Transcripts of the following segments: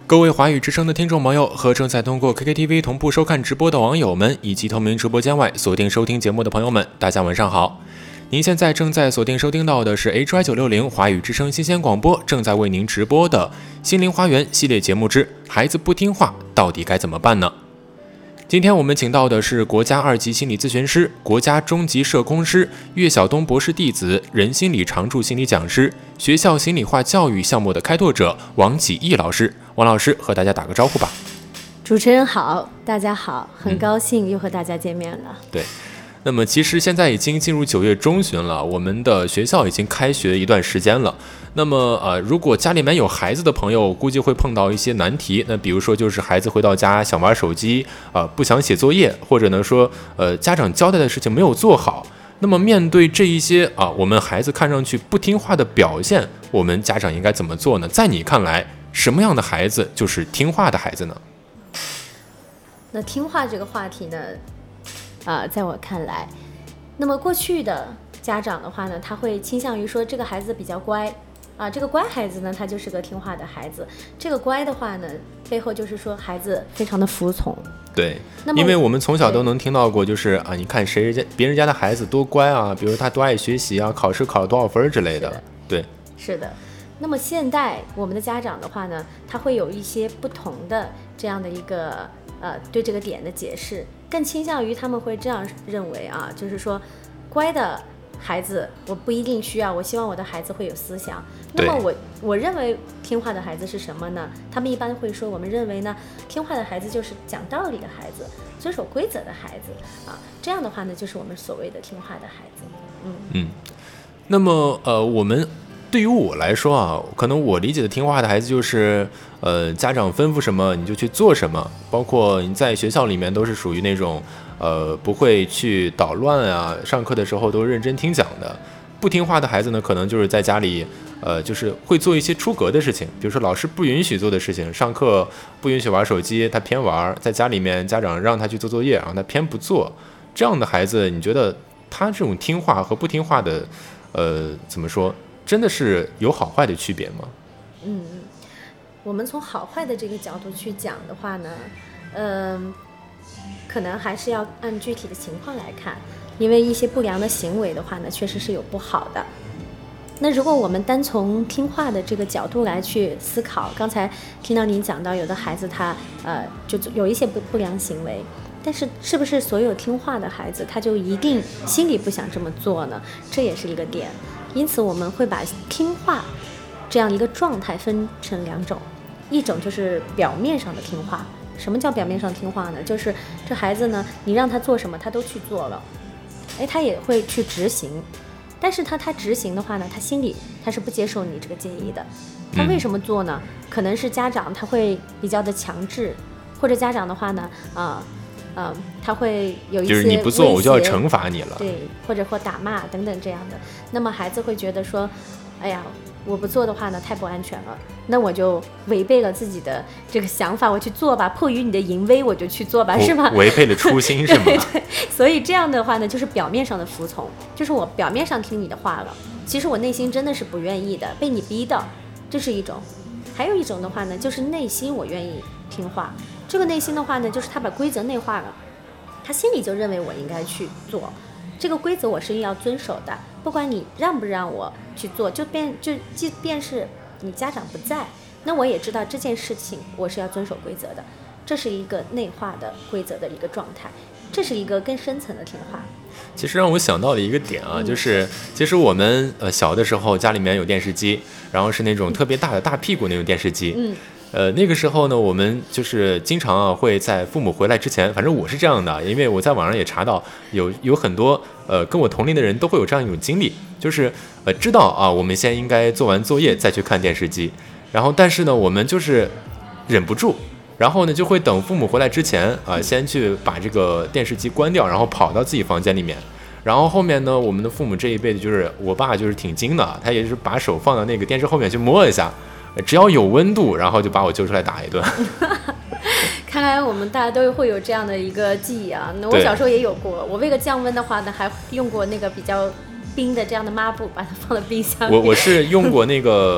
各位华语之声的听众朋友和正在通过 KKTV 同步收看直播的网友们，以及同名直播间外锁定收听节目的朋友们，大家晚上好。您现在正在锁定收听到的是 HY960 华语之声新鲜广播正在为您直播的心灵花园系列节目之孩子不听话到底该怎么办呢？今天我们请到的是国家2级心理咨询师、国家中级社工师、岳晓东博士弟子、人心理常驻心理讲师、学校心理化教育项目的开拓者王启义老师。王老师和大家打个招呼吧。 主持人好，大家好，很高兴又和大家见面了。 对，那么其实现在已经进入9月中旬了，我们的学校已经开学一段时间了。那么如果家里面有孩子的朋友，估计会碰到一些难题。那比如说就是孩子回到家想玩手机，不想写作业，或者呢说家长交代的事情没有做好。那么面对这一些我们孩子看上去不听话的表现，我们家长应该怎么做呢？在你看来，什么样的孩子就是听话的孩子呢？ 那听话这个话题呢，在我看来，那么过去的家长的话呢，他会倾向于说这个孩子比较乖这个乖孩子呢，他就是个听话的孩子。这个乖的话呢，背后就是说孩子非常的服从。 对，因为我们从小都能听到过，就是你看别人家的孩子多乖啊，比如他多爱学习啊，考试考了多少分之类的。对， 是的。那么现代我们的家长的话呢，他会有一些不同的这样的一个对这个点的解释，更倾向于他们会这样认为就是说乖的孩子我不一定需要，我希望我的孩子会有思想。那么我认为听话的孩子是什么呢？他们一般会说，我们认为呢，听话的孩子就是讲道理的孩子，遵守规则的孩子这样的话呢，就是我们所谓的听话的孩子。 那么我们对于我来说可能我理解的听话的孩子就是家长吩咐什么你就去做什么，包括你在学校里面都是属于那种不会去捣乱上课的时候都认真听讲的。不听话的孩子呢，可能就是在家里就是会做一些出格的事情，比如说老师不允许做的事情，上课不允许玩手机，他偏玩；在家里面家长让他去做作业，然后他偏不做。这样的孩子，你觉得他这种听话和不听话的怎么说，真的是有好坏的区别吗？ 我们从好坏的这个角度去讲的话呢，可能还是要按具体的情况来看，因为一些不良的行为的话呢，确实是有不好的。那如果我们单从听话的这个角度来去思考，刚才听到您讲到有的孩子他就有一些不良行为，但是是不是所有听话的孩子他就一定心里不想这么做呢？这也是一个点。因此我们会把听话这样一个状态分成2种，一种就是表面上的听话。什么叫表面上听话呢？就是这孩子呢，你让他做什么他都去做了，他也会去执行，但是他执行的话呢，他心里他是不接受你这个建议的。他为什么做呢？可能是家长他会比较的强制，或者家长的话呢他会有一些就是你不做我就要惩罚你了， 对，或打骂等等这样的。那么孩子会觉得说，哎呀，我不做的话呢太不安全了，那我就违背了自己的这个想法，我去做吧，迫于你的淫威我就去做吧，是吗？ 违背了初心是吗？ 对，所以这样的话呢，就是表面上的服从，就是我表面上听你的话了，其实我内心真的是不愿意的，被你逼的，这是一种。还有一种的话呢，就是内心我愿意听话。这个内心的话呢，就是他把规则内化了，他心里就认为我应该去做这个规则，我是要遵守的，不管你让不让我去做，即便是你家长不在，那我也知道这件事情我是要遵守规则的。这是一个内化的规则的一个状态，这是一个更深层的听话。 其实让我想到的一个点就是其实我们小的时候家里面有电视机，然后是那种特别大的大屁股那种电视机。那个时候呢，我们就是经常会在父母回来之前，反正我是这样的，因为我在网上也查到有很多跟我同龄的人都会有这样一种经历，就是知道我们先应该做完作业再去看电视机，然后但是呢我们就是忍不住，然后呢就会等父母回来之前先去把这个电视机关掉，然后跑到自己房间里面。然后后面呢，我们的父母这一辈子就是我爸就是挺精的，他也是把手放到那个电视后面去摸一下，只要有温度，然后就把我揪出来打一顿。 看来我们大家都会有这样的一个记忆啊。那我小时候也有过，我为了降温的话呢，还用过那个比较冰的这样的抹布，把它放到冰箱里。 我是用过那个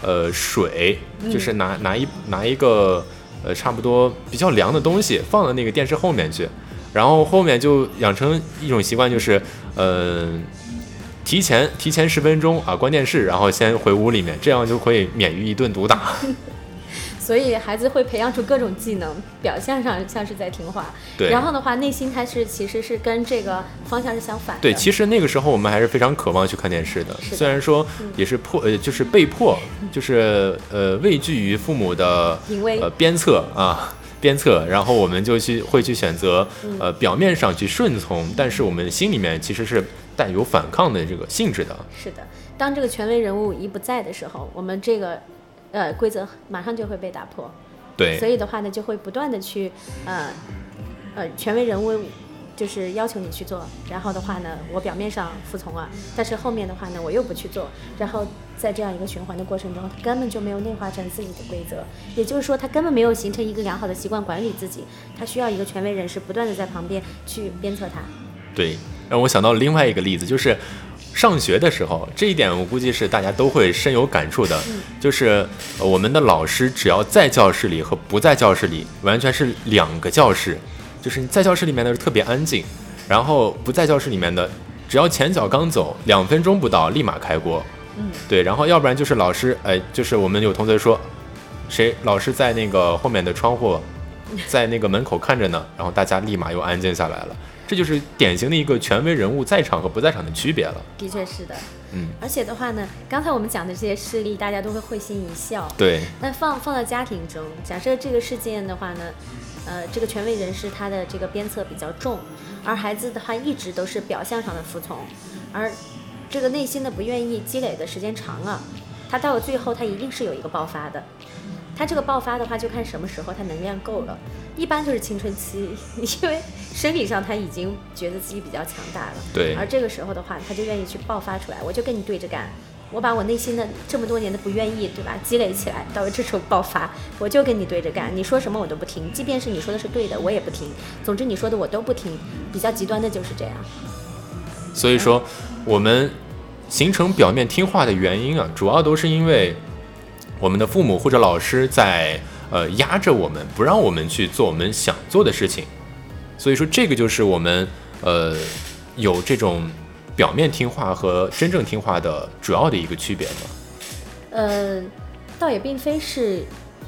水，就是拿一个差不多比较凉的东西放到那个电视后面去，然后后面就养成一种习惯，就是提前10分钟啊关电视，然后先回屋里面，这样就可以免于一顿毒打。 所以孩子会培养出各种技能，表象上像是在听话， 对， 然后的话内心他其实是跟这个方向是相反的。 对，其实那个时候我们还是非常渴望去看电视的，虽然说也是就是被迫，就是畏惧于父母的鞭策，然后我们就会去选择表面上去顺从，但是我们心里面其实是带有反抗的这个性质的。 是的，当这个权威人物一不在的时候，我们这个规则马上就会被打破。 对， 所以的话呢，就会不断的去权威人物就是要求你去做，然后的话呢，我表面上服从了，但是后面的话呢，我又不去做，然后在这样一个循环的过程中，他根本就没有内化成自己的规则，也就是说，他根本没有形成一个良好的习惯管理自己，他需要一个权威人士不断的在旁边去鞭策他。 对，让我想到另外一个例子，就是上学的时候，这一点我估计是大家都会深有感触的，就是我们的老师只要在教室里和不在教室里完全是2个教室，就是你在教室里面的特别安静，然后不在教室里面的只要前脚刚走2分钟不到立马开锅。对，然后要不然就是老师就是我们有同学说老师在那个后面的窗户在那个门口看着呢，然后大家立马又安静下来了。这就是典型的一个权威人物在场和不在场的区别了。 的确是的，而且的话呢，刚才我们讲的这些事例，大家都会会心一笑。 对。 但放到家庭中，假设这个事件的话呢，这个权威人士他的这个鞭策比较重，而孩子的话一直都是表象上的服从，而这个内心的不愿意积累的时间长了，他到了最后他一定是有一个爆发的。他这个爆发的话，就看什么时候他能量够了，一般就是青春期，因为生理上他已经觉得自己比较强大了。 对。 而这个时候的话，他就愿意去爆发出来，我就跟你对着干，我把我内心的这么多年的不愿意，对吧，积累起来，到了这时候爆发，我就跟你对着干，你说什么我都不听，即便是你说的是对的，我也不听，总之你说的我都不听，比较极端的就是这样。 所以说，我们形成表面听话的原因啊，主要都是因为我们的父母或者老师在压着我们，不让我们去做我们想做的事情。所以说这个就是我们有这种表面听话和真正听话的主要的一个区别嘛。 倒也并非是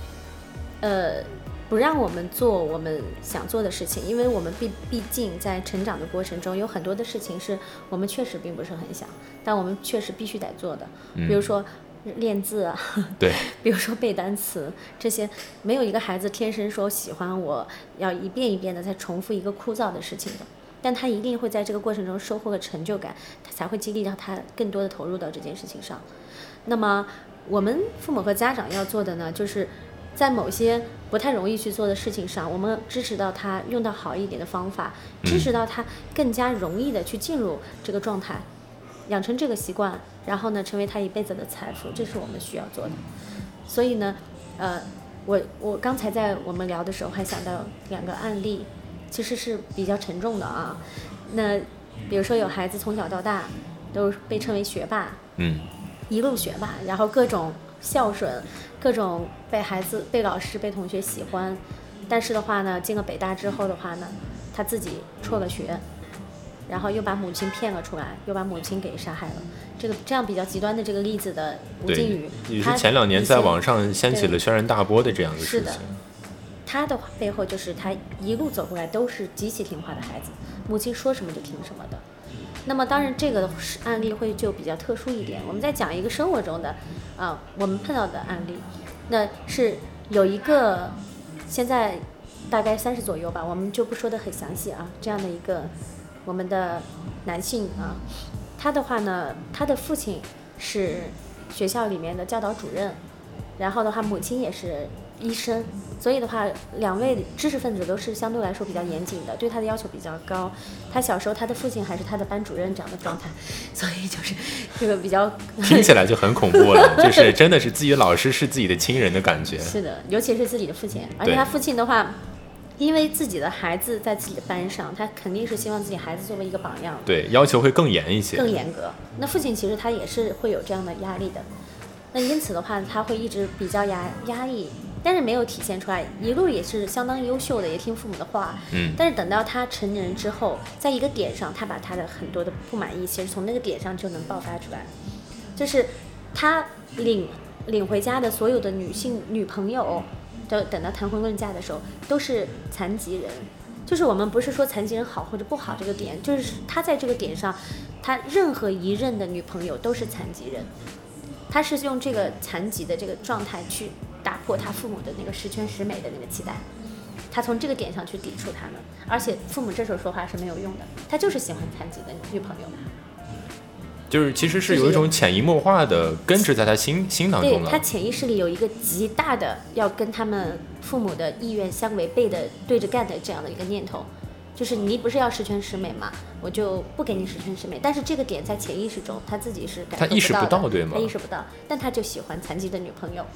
不让我们做我们想做的事情，因为我们毕竟在成长的过程中有很多的事情是我们确实并不是很想，但我们确实必须得做的，比如说练字啊， 对， 比如说背单词，这些没有一个孩子天生说喜欢我要一遍一遍的在重复一个枯燥的事情的，但他一定会在这个过程中收获了成就感，他才会激励让他更多的投入到这件事情上。那么我们父母和家长要做的呢，就是在某些不太容易去做的事情上，我们支持到他用到好一点的方法，支持到他更加容易的去进入这个状态，养成这个习惯，然后呢，成为他一辈子的财富，这是我们需要做的。所以呢，我刚才在我们聊的时候还想到2个案例，其实是比较沉重的啊。那比如说有孩子从小到大都被称为学霸，一路学霸，然后各种孝顺，各种被老师被同学喜欢，但是的话呢，进了北大之后的话呢，他自己辍了学，然后又把母亲骗了出来，又把母亲给杀害了。这样比较极端的这个例子的吴靖宇， 也是前2年在网上掀起了轩然大波的这样的事情。是的， 他的背后就是他一路走过来都是极其听话的孩子，母亲说什么就听什么的。那么当然这个案例会就比较特殊一点，我们再讲一个生活中的我们碰到的案例。那是有一个现在大概30左右吧，我们就不说得很详细啊，这样的一个我们的男性啊，他的话呢，他的父亲是学校里面的教导主任，然后的话母亲也是医生，所以的话2位知识分子都是相对来说比较严谨的，对他的要求比较高。他小时候他的父亲还是他的班主任这样的状态，所以就是这个比较听起来就很恐怖了，就是真的是自己的老师是自己的亲人的感觉。 是的，尤其是自己的父亲，而且他父亲的话，因为自己的孩子在自己的班上，他肯定是希望自己孩子作为一个榜样， 对，要求会更严一些， 更严格。那父亲其实他也是会有这样的压力的。 那因此的话，他会一直比较压抑，但是没有体现出来，一路也是相当优秀的，也听父母的话。但是等到他成人之后，在一个点上，他把他的很多的不满意，其实从那个点上就能爆发出来，就是他领回家的所有的女朋友，等到谈婚论嫁的时候，都是残疾人。就是我们不是说残疾人好或者不好这个点，就是他在这个点上，他任何一任的女朋友都是残疾人。他是用这个残疾的这个状态去打破他父母的那个十全十美的那个期待，他从这个点上去抵触他们，而且父母这时候说话是没有用的，他就是喜欢残疾的女朋友， 就是其实是有一种潜移默化的根植在他心当中了。 对，他潜意识里有一个极大的要跟他们父母的意愿相违背的对着干的这样的一个念头，就是你不是要十全十美嘛，我就不给你十全十美。但是这个点在潜意识中他自己是感受不到的， 他意识不到，对吗？ 他意识不到，但他就喜欢残疾的女朋友。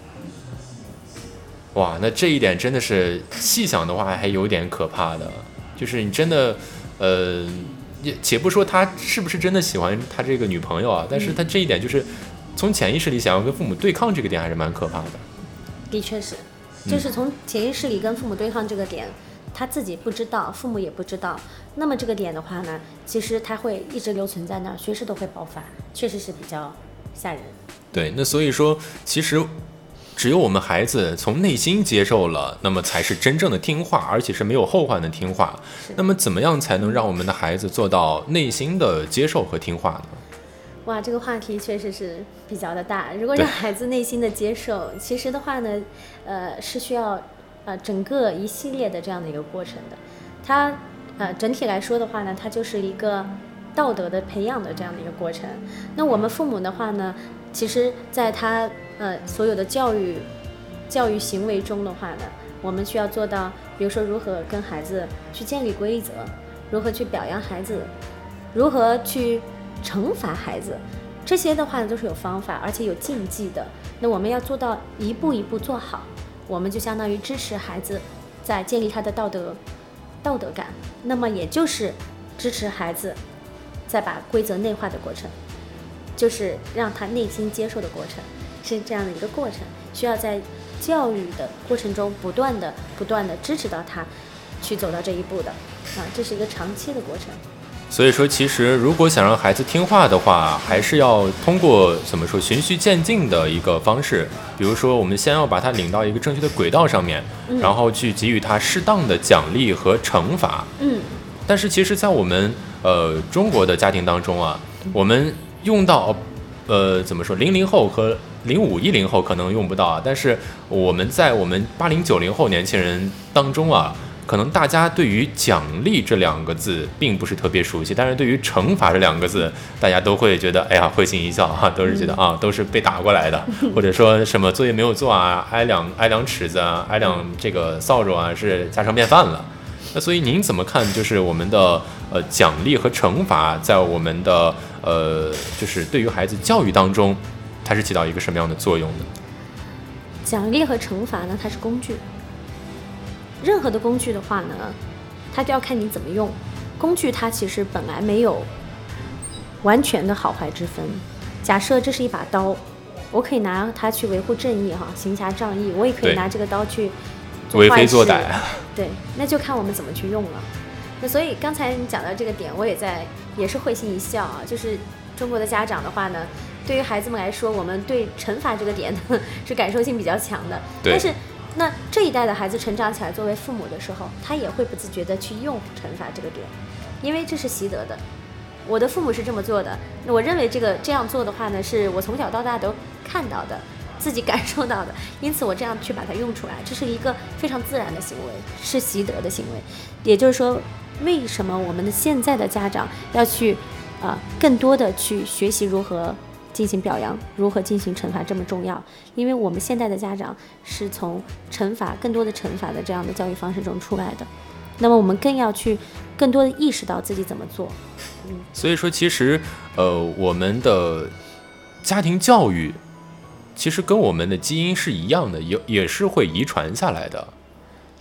哇，那这一点真的是细想的话还有点可怕的，就是你真的且不说他是不是真的喜欢他这个女朋友啊，但是他这一点就是从潜意识里想要跟父母对抗这个点还是蛮可怕的。 的确是，就是从潜意识里跟父母对抗这个点，他自己不知道，父母也不知道。那么这个点的话呢，其实他会一直留存在那儿，随时都会爆发，确实是比较吓人。 对，那所以说其实只有我们孩子从内心接受了，那么才是真正的听话，而且是没有后患的听话。那么怎么样才能让我们的孩子做到内心的接受和听话呢？ 哇，这个话题确实是比较的大。如果让孩子内心的接受，其实的话呢，是需要整个一系列的这样的一个过程的。它整体来说的话呢，它就是一个道德的培养的这样的一个过程。那我们父母的话呢，其实在他所有的教育行为中的话呢，我们需要做到，比如说如何跟孩子去建立规则，如何去表扬孩子，如何去惩罚孩子，这些的话呢都是有方法而且有禁忌的。那我们要做到一步一步做好，我们就相当于支持孩子在建立他的道德感，那么也就是支持孩子在把规则内化的过程，就是让他内心接受的过程，是这样的一个过程，需要在教育的过程中不断的支持到他去走到这一步的这是一个长期的过程。 所以说其实如果想让孩子听话的话，还是要通过怎么说循序渐进的一个方式，比如说我们先要把他领到一个正确的轨道上面，然后去给予他适当的奖励和惩罚。但是其实在我们中国的家庭当中啊，我们用到怎么说00后和0510后可能用不到啊，但是我们在我们80、90后年轻人当中啊，可能大家对于奖励这两个字并不是特别熟悉，但是对于惩罚这两个字，大家都会觉得哎呀会心一笑都是觉得都是被打过来的，或者说什么作业没有做啊，挨两尺子啊，挨两这个扫帚啊，是家常便饭了。那所以您怎么看，就是我们的奖励和惩罚在我们的就是对于孩子教育当中，它是起到一个什么样的作用呢？ 奖励和惩罚呢，它是工具。任何的工具的话呢，它就要看你怎么用。工具它其实本来没有完全的好坏之分。假设这是一把刀，我可以拿它去维护正义行侠仗义，我也可以拿这个刀去为非作歹。 对，那就看我们怎么去用了。那所以刚才你讲到这个点，我也是会心一笑就是中国的家长的话呢，对于孩子们来说，我们对惩罚这个点呢是感受性比较强的。但是那这一代的孩子成长起来，作为父母的时候，他也会不自觉的去用惩罚这个点，因为这是习得的。我的父母是这么做的，那我认为这样做的话呢，是我从小到大都看到的，自己感受到的，因此我这样去把它用出来，这是一个非常自然的行为，是习得的行为。也就是说，为什么我们的现在的家长要去更多的去学习如何进行表扬，如何进行惩罚这么重要？因为我们现在的家长是从更多的惩罚的这样的教育方式中出来的，那么我们更要去更多的意识到自己怎么做。 所以说其实我们的家庭教育其实跟我们的基因是一样的，也是会遗传下来的。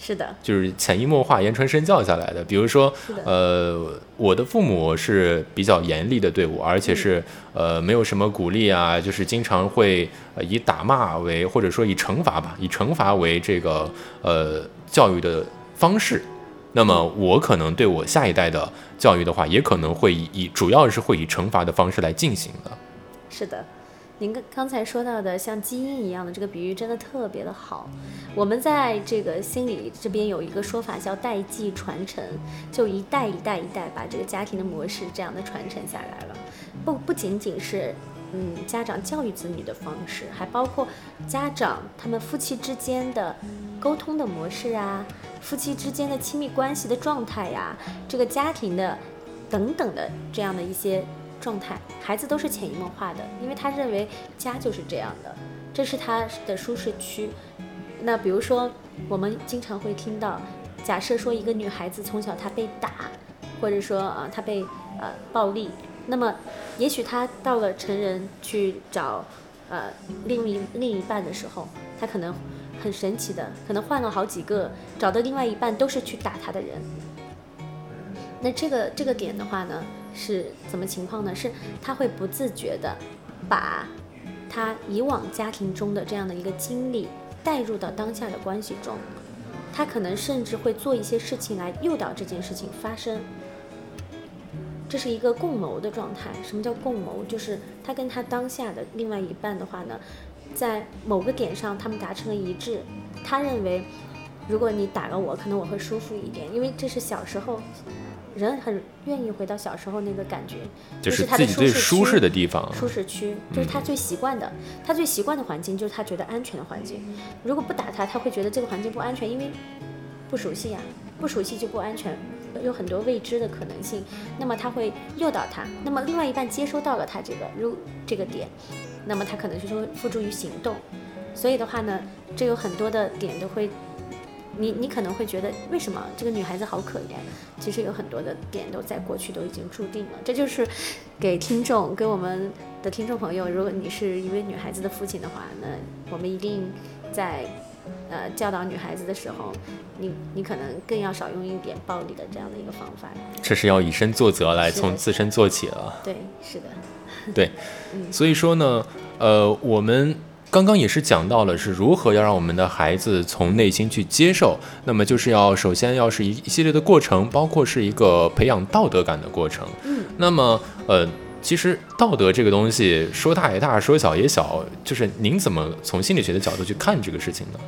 是的， 就是潜移默化、言传身教下来的。比如说，我的父母是比较严厉的对我，而且是没有什么鼓励啊，就是经常会以打骂为，或者说以惩罚吧，以惩罚为这个教育的方式。那么我可能对我下一代的教育的话，也可能会主要是会以惩罚的方式来进行的。 是的。您刚才说到的像基因一样的这个比喻真的特别的好。我们在这个心理这边有一个说法叫代际传承，就一代一代把这个家庭的模式这样的传承下来了。不仅仅是家长教育子女的方式，还包括家长他们夫妻之间的沟通的模式啊，夫妻之间的亲密关系的状态呀，这个家庭的等等的这样的一些状态，孩子都是潜移默化的，因为他认为家就是这样的，这是他的舒适区。那比如说我们经常会听到，假设说一个女孩子从小她被打，或者说她被暴力，那么也许她到了成人去找另一半的时候，她可能很神奇的，可能换了好几个，找的另外一半都是去打她的人。那这个点的话呢，是怎么情况呢？是他会不自觉的把他以往家庭中的这样的一个经历带入到当下的关系中，他可能甚至会做一些事情来诱导这件事情发生。这是一个共谋的状态。什么叫共谋？就是他跟他当下的另外一半的话呢，在某个点上他们达成了一致。他认为如果你打了我，可能我会舒服一点，因为这是小时候人很愿意回到小时候那个感觉， 就是他的自己最舒适的地方， 舒适区就是他最习惯的，他最习惯的环境就是他觉得安全的环境。如果不打他，他会觉得这个环境不安全，因为不熟悉呀，不熟悉就不安全，有很多未知的可能性。那么他会诱导他，那么另外一半接收到了他这个点，那么他可能就会付诸于行动。所以的话呢，这有很多的点都会。你可能会觉得为什么这个女孩子好可怜，其实有很多的点都在过去都已经注定了。这就是给我们的听众朋友，如果你是一位女孩子的父亲的话，那我们一定在教导女孩子的时候，你可能更要少用一点暴力的这样的一个方法。 这是要以身作则来从自身做起了。 对，是的。 对，所以说呢，我们刚刚也是讲到了是如何要让我们的孩子从内心去接受，那么就是首先要是一系列的过程，包括是一个培养道德感的过程。那么其实道德这个东西说大也大，说小也小，就是您怎么从心理学的角度去看这个事情呢？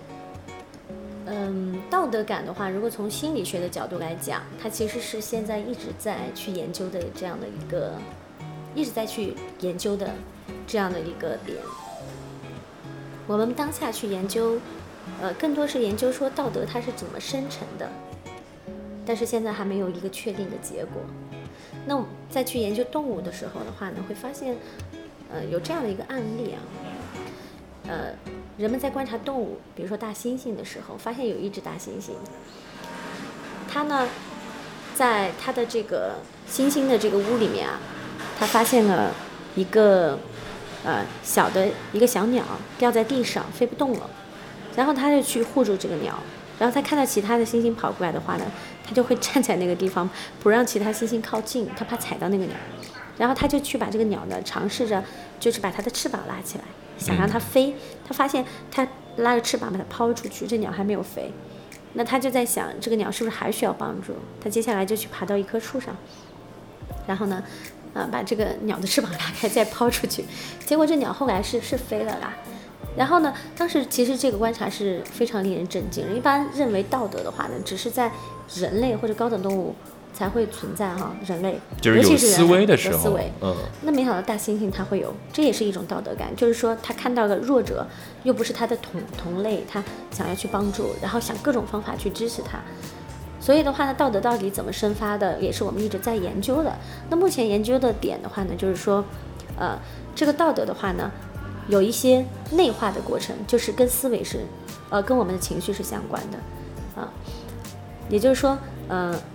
道德感的话，如果从心理学的角度来讲，它其实是现在一直在去研究的这样的一个，一直在去研究的这样的一个点。我们当下去研究，更多是研究说道德它是怎么生成的，但是现在还没有一个确定的结果。那我们再去研究动物的时候的话呢，会发现，有这样的一个案例啊，人们在观察动物，比如说大猩猩的时候，发现有一只大猩猩，它呢，在它的这个猩猩的这个屋里面啊，它发现了一个。小的一个小鸟掉在地上飞不动了，然后他就去护住这个鸟，然后他看到其他的猩猩跑过来的话呢，他就会站在那个地方不让其他猩猩靠近，他怕踩到那个鸟，然后他就去把这个鸟呢尝试着就是把它的翅膀拉起来，想让它飞，他发现他拉着翅膀把它抛出去，这鸟还没有飞，那他就在想这个鸟是不是还需要帮助，他接下来就去爬到一棵树上，然后呢把这个鸟的翅膀拉开再抛出去，结果这鸟后来是飞了啦。然后呢，当时其实这个观察是非常令人震惊。一般认为道德的话呢，只是在人类或者高等动物才会存在哈，人类就是有思维的时候， 那没想到大猩猩它会有，这也是一种道德感，就是说他看到了弱者，又不是他的同类，他想要去帮助，然后想各种方法去支持他。所以的话呢，道德到底怎么生发的，也是我们一直在研究的。那目前研究的点的话呢，就是说，这个道德的话呢，有一些内化的过程，就是跟思维是，跟我们的情绪是相关的，也就是说，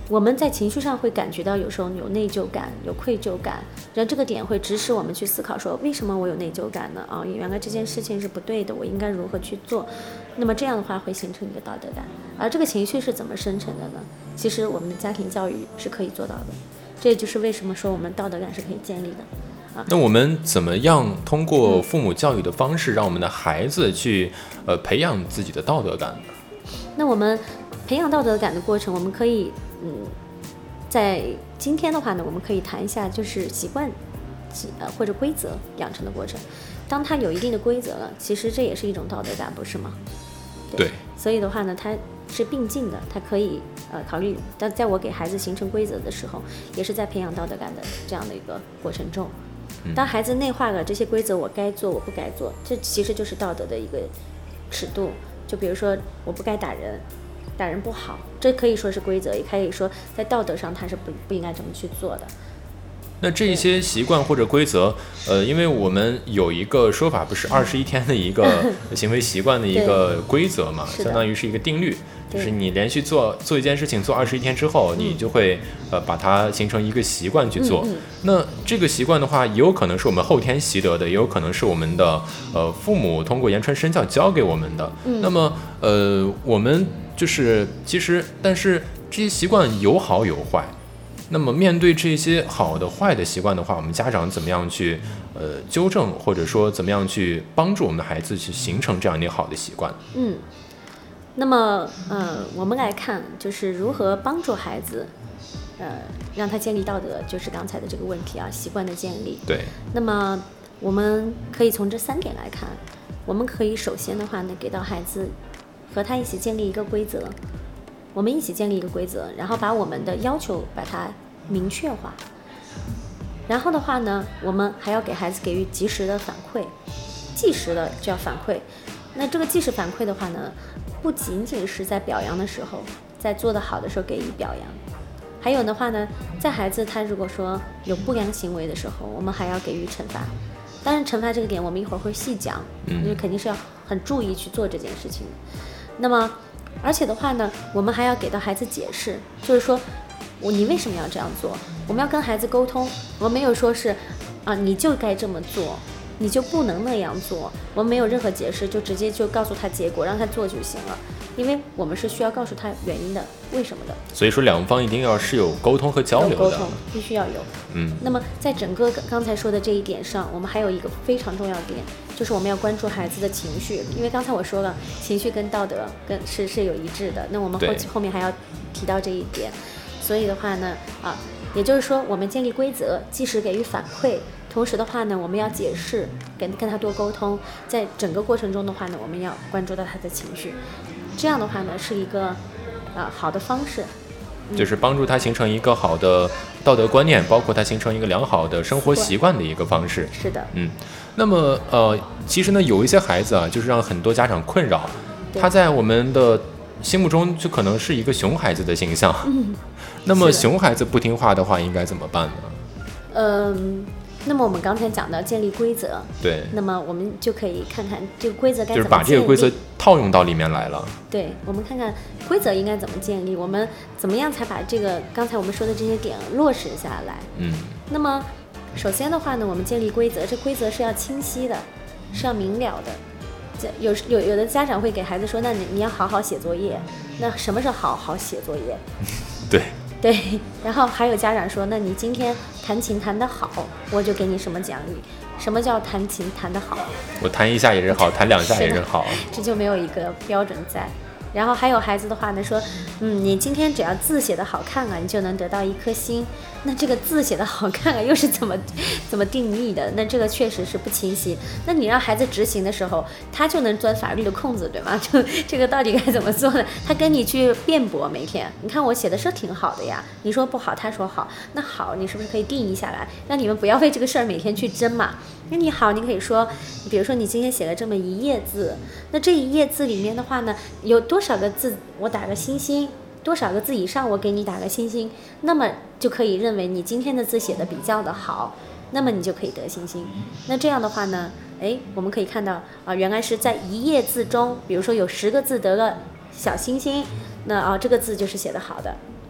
我们在情绪上会感觉到有时候有内疚感，有愧疚感，然后这个点会指使我们去思考说，为什么我有内疚感呢？原来这件事情是不对的，我应该如何去做？那么这样的话会形成一个道德感。而这个情绪是怎么生成的呢？其实我们的家庭教育是可以做到的，这也就是为什么说我们道德感是可以建立的。 那我们怎么样通过父母教育的方式，让我们的孩子去培养自己的道德感呢？ 那我们培养道德感的过程，我们可以在今天的话呢，我们可以谈一下就是习惯或者规则养成的过程。当它有一定的规则了，其实这也是一种道德感，不是吗？ 对。 所以的话呢，它是并进的，它可以考虑。但在我给孩子形成规则的时候，也是在培养道德感的这样的一个过程中。当孩子内化了这些规则，我该做，我不该做，这其实就是道德的一个尺度。就比如说，我不该打人，打人不好，这可以说是规则，也可以说在道德上他是不应该这么去做的。 那这一些习惯或者规则，因为我们有一个说法，不是21天的一个行为习惯的一个规则嘛，相当于是一个定律，就是你连续做一件事情做21天之后，你就会把它形成一个习惯去做。那这个习惯的话，也有可能是我们后天习得的，也有可能是我们的父母通过言传身教教给我们的。那么我们就是但是这些习惯有好有坏。那么面对这些好的坏的习惯的话，我们家长怎么样去纠正，或者说怎么样去帮助我们的孩子去形成这样一个好的习惯？ 那么我们来看就是如何帮助孩子让他建立道德，就是刚才的这个问题啊，习惯的建立。 对。 那么我们可以从这3点来看，我们可以首先的话呢，给到孩子和他一起建立一个规则。我们一起建立一个规则，然后把我们的要求把它明确化。然后的话呢，我们还要给孩子给予及时的反馈，即时的就要反馈。那这个即时反馈的话呢，不仅仅是在表扬的时候，在做得好的时候给予表扬，还有的话呢，在孩子他如果说有不良行为的时候，我们还要给予惩罚。当然，惩罚这个点我们一会儿会细讲，因为肯定是要很注意去做这件事情。那么而且的话呢，我们还要给到孩子解释，就是说你为什么要这样做，我们要跟孩子沟通。我没有说是你就该这么做，你就不能那样做，我们没有任何解释，就直接就告诉他结果，让他做就行了。因为我们是需要告诉他原因的，为什么的。 所以说两方一定要是有沟通和交流的， 有沟通必须要有。那么在整个刚才说的这一点上，我们还有一个非常重要的点，就是我们要关注孩子的情绪。因为刚才我说了，情绪跟道德是有一致的，那我们后面还要提到这一点。所以的话呢也就是说我们建立规则，及时给予反馈，同时的话呢，我们要解释，跟他多沟通。在整个过程中的话呢，我们要关注到他的情绪。这样的话呢，是一个好的方式， 就是帮助他形成一个好的道德观念，包括他形成一个良好的生活习惯的一个方式。 是的。 那么其实呢，有一些孩子就是让很多家长困扰，他在我们的心目中就可能是一个熊孩子的形象。那么熊孩子不听话的话，应该怎么办呢？ 那么我们刚才讲到建立规则， 对， 那么我们就可以看看这个规则该怎么建立， 就是把这个规则套用到里面来了。 对，我们看看规则应该怎么建立，我们怎么样才把这个刚才我们说的这些点落实下来。那么首先的话呢，我们建立规则，这规则是要清晰的，是要明了的。有的家长会给孩子说，那你要好好写作业。那什么是好好写作业？对，然后还有家长说，那你今天弹琴弹得好，我就给你什么奖励。什么叫弹琴弹得好？ 我弹一下也是好，弹2下也是好。 这就没有一个标准在。然后还有孩子的话呢，说，你今天只要字写得好看你就能得到1颗星。那这个字写得好看又是怎么定义的？那这个确实是不清晰。那你让孩子执行的时候，他就能钻法律的空子，对吗？就这个到底该怎么做呢？他跟你去辩驳，每天你看我写的是挺好的呀，你说不好，他说好，那好，你是不是可以定义下来，让你们不要为这个事儿每天去争嘛？那你好，你可以说，比如说你今天写了这么1页字，那这1页字里面的话呢，有多少个字我打个星星，多少个字以上我给你打个星星，那么就可以认为你今天的字写的比较的好，那么你就可以得星星。那这样的话呢，我们可以看到原来是在1页字中，比如说有10个字得了小星星，那这个字就是写的好的。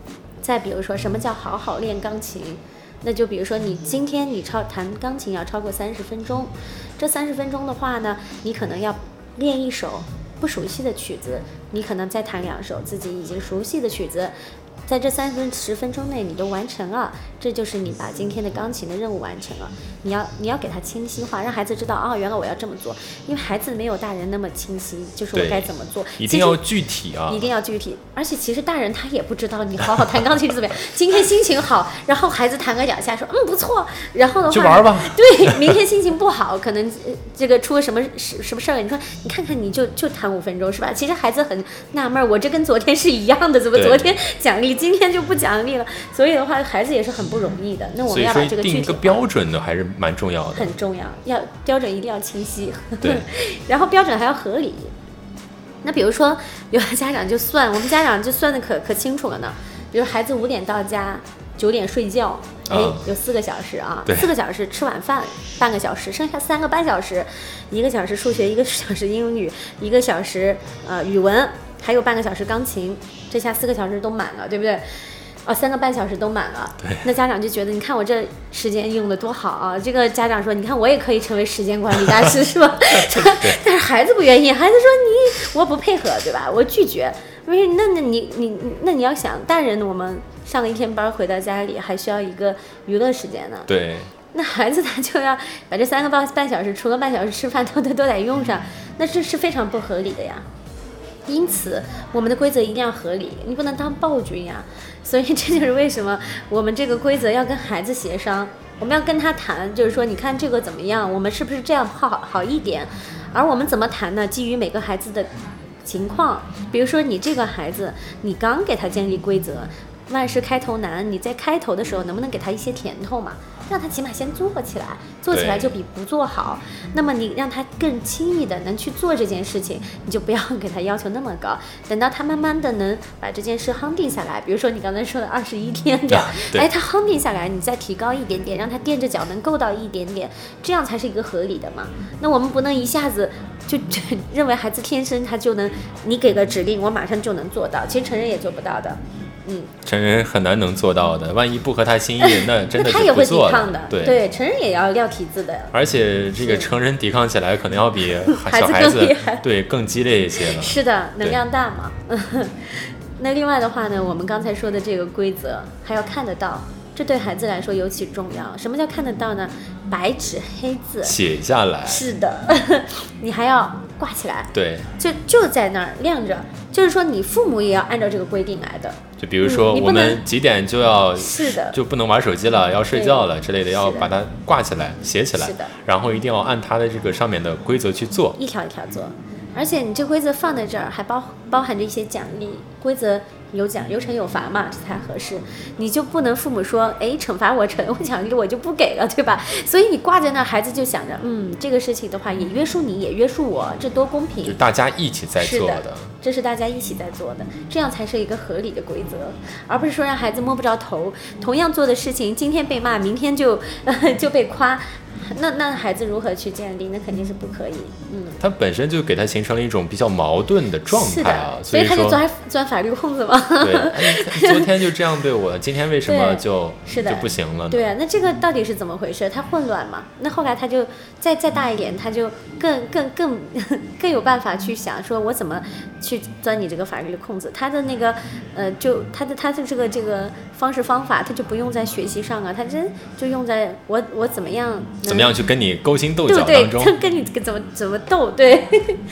再比如说什么叫好好练钢琴，那就比如说你今天你弹钢琴要超过30分钟，这30分钟的话呢，你可能要练一首不熟悉的曲子，你可能再弹2首自己已经熟悉的曲子，在这30分钟内你都完成了，这就是你把今天的钢琴的任务完成了。你要给他清晰化，让孩子知道原来我要这么做，因为孩子没有大人那么清晰，就是我该怎么做， 一定要具体啊， 一定要具体。而且其实大人他也不知道你好好弹钢琴是怎么样，今天心情好，然后孩子弹个2下说不错，然后的话去玩吧。 对，明天心情不好，可能这个出了什么事儿，你说你看看你就弹5分钟是吧？其实孩子很纳闷，我这跟昨天是一样的，怎么昨天奖励今天就不奖励了？所以的话，孩子也是很不容易的。那我们要把这个具体定一个标准的还是蛮重要的， 很重要，标准一定要清晰， 对， 然后标准还要合理。那比如说，有的家长就算，我们家长就算的可清楚了呢。比如孩子5点到家，9点睡觉，有4个小时啊，4个小时吃晚饭半个小时，剩下3个半小时，1个小时数学，1个小时英语，1个小时语文，还有半个小时钢琴，这下4个小时都满了，对不对？3个半小时都满了，那家长就觉得，你看我这时间用的多好啊！这个家长说，你看我也可以成为时间管理大师，是吧？但是孩子不愿意，孩子说我不配合，对吧？我拒绝。因为那你要想，大人我们上了一天班回到家里，还需要一个娱乐时间呢。 对。 那孩子他就要把这3个半小时，除了半小时吃饭都得用上，那这是非常不合理的呀。因此我们的规则一定要合理，你不能当暴君呀。所以这就是为什么我们这个规则要跟孩子协商，我们要跟他谈，就是说你看这个怎么样，我们是不是这样好一点。而我们怎么谈呢？基于每个孩子的情况，比如说你这个孩子你刚给他建立规则，万事开头难，你在开头的时候能不能给他一些甜头嘛，让他起码先做起来，做起来就比不做好。那么你让他更轻易的能去做这件事情，你就不要给他要求那么高，等到他慢慢的能把这件事夯定下来，比如说你刚才说的21天这样，他夯定下来，你再提高一点点，让他垫着脚能够到一点点，这样才是一个合理的嘛。那我们不能一下子就认为孩子天生他就能，你给个指令我马上就能做到，其实成人也做不到的。 成人很难能做到的，万一不合他心意，那真的他也会抵抗的。 对，成人也要撂体子的。 而且这个成人抵抗起来可能要比小孩子更激烈一些了。 是的，能量大嘛。那另外的话呢，我们刚才说的这个规则还要看得到，这对孩子来说尤其重要。什么叫看得到呢？白纸黑字写下来。 是的，你还要挂起来。 对， 就在那儿亮着，就是说你父母也要按照这个规定来的。 就比如说我们几点就要， 是的， 就不能玩手机了，要睡觉了之类的，要把它挂起来写起来， 是的， 然后一定要按它的这个上面的规则去做， 一条一条做。而且你这规则放在这儿，还包含着一些奖励。规则有奖有惩有罚嘛，这才合适。你就不能父母说，惩罚我奖励我就不给了，对吧？所以你挂在那，孩子就想着，这个事情的话也约束你，也约束我，这多公平！ 就大家一起在做的，这是大家一起在做的，这样才是一个合理的规则，而不是说让孩子摸不着头。同样做的事情，今天被骂，明天就被夸。那孩子如何去建立？那肯定是不可以。 他本身就给他形成了一种比较矛盾的状态啊， 所以他就钻法律空子嘛。 对，昨天就这样对我，今天为什么就不行了呢？ 对啊，那这个到底是怎么回事？他混乱嘛。那后来他就再大一点，他就更有办法去想，说我怎么去钻你这个法律的空子。他的那个就他的这个方式方法，他就不用在学习上啊，他就用在我怎么样去跟你勾心斗角当中， 对，跟你怎么斗，对，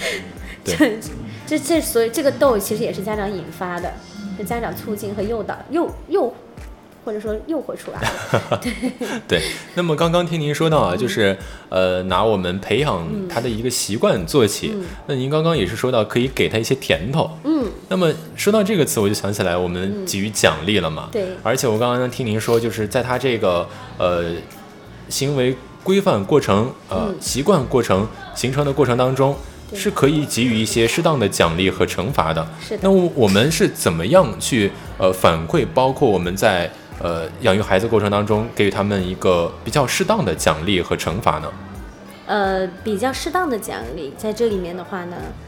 所以这个斗其实也是家长引发的，是家长促进和诱导或者说诱惑出来的。 对。那么刚刚听您说到啊，就是拿我们培养他的一个习惯做起。那您刚刚也是说到可以给他一些甜头。那么说到这个词，我就想起来我们给予奖励了嘛。 对。 而且我刚刚听您说，就是在他这个行为规范过程习惯过程形成的过程当中，是可以给予一些适当的奖励和惩罚的。 是的。 那我们是怎么样去反馈，包括我们在养育孩子过程当中给予他们一个比较适当的奖励和惩罚呢？ 比较适当的奖励在这里面的话呢，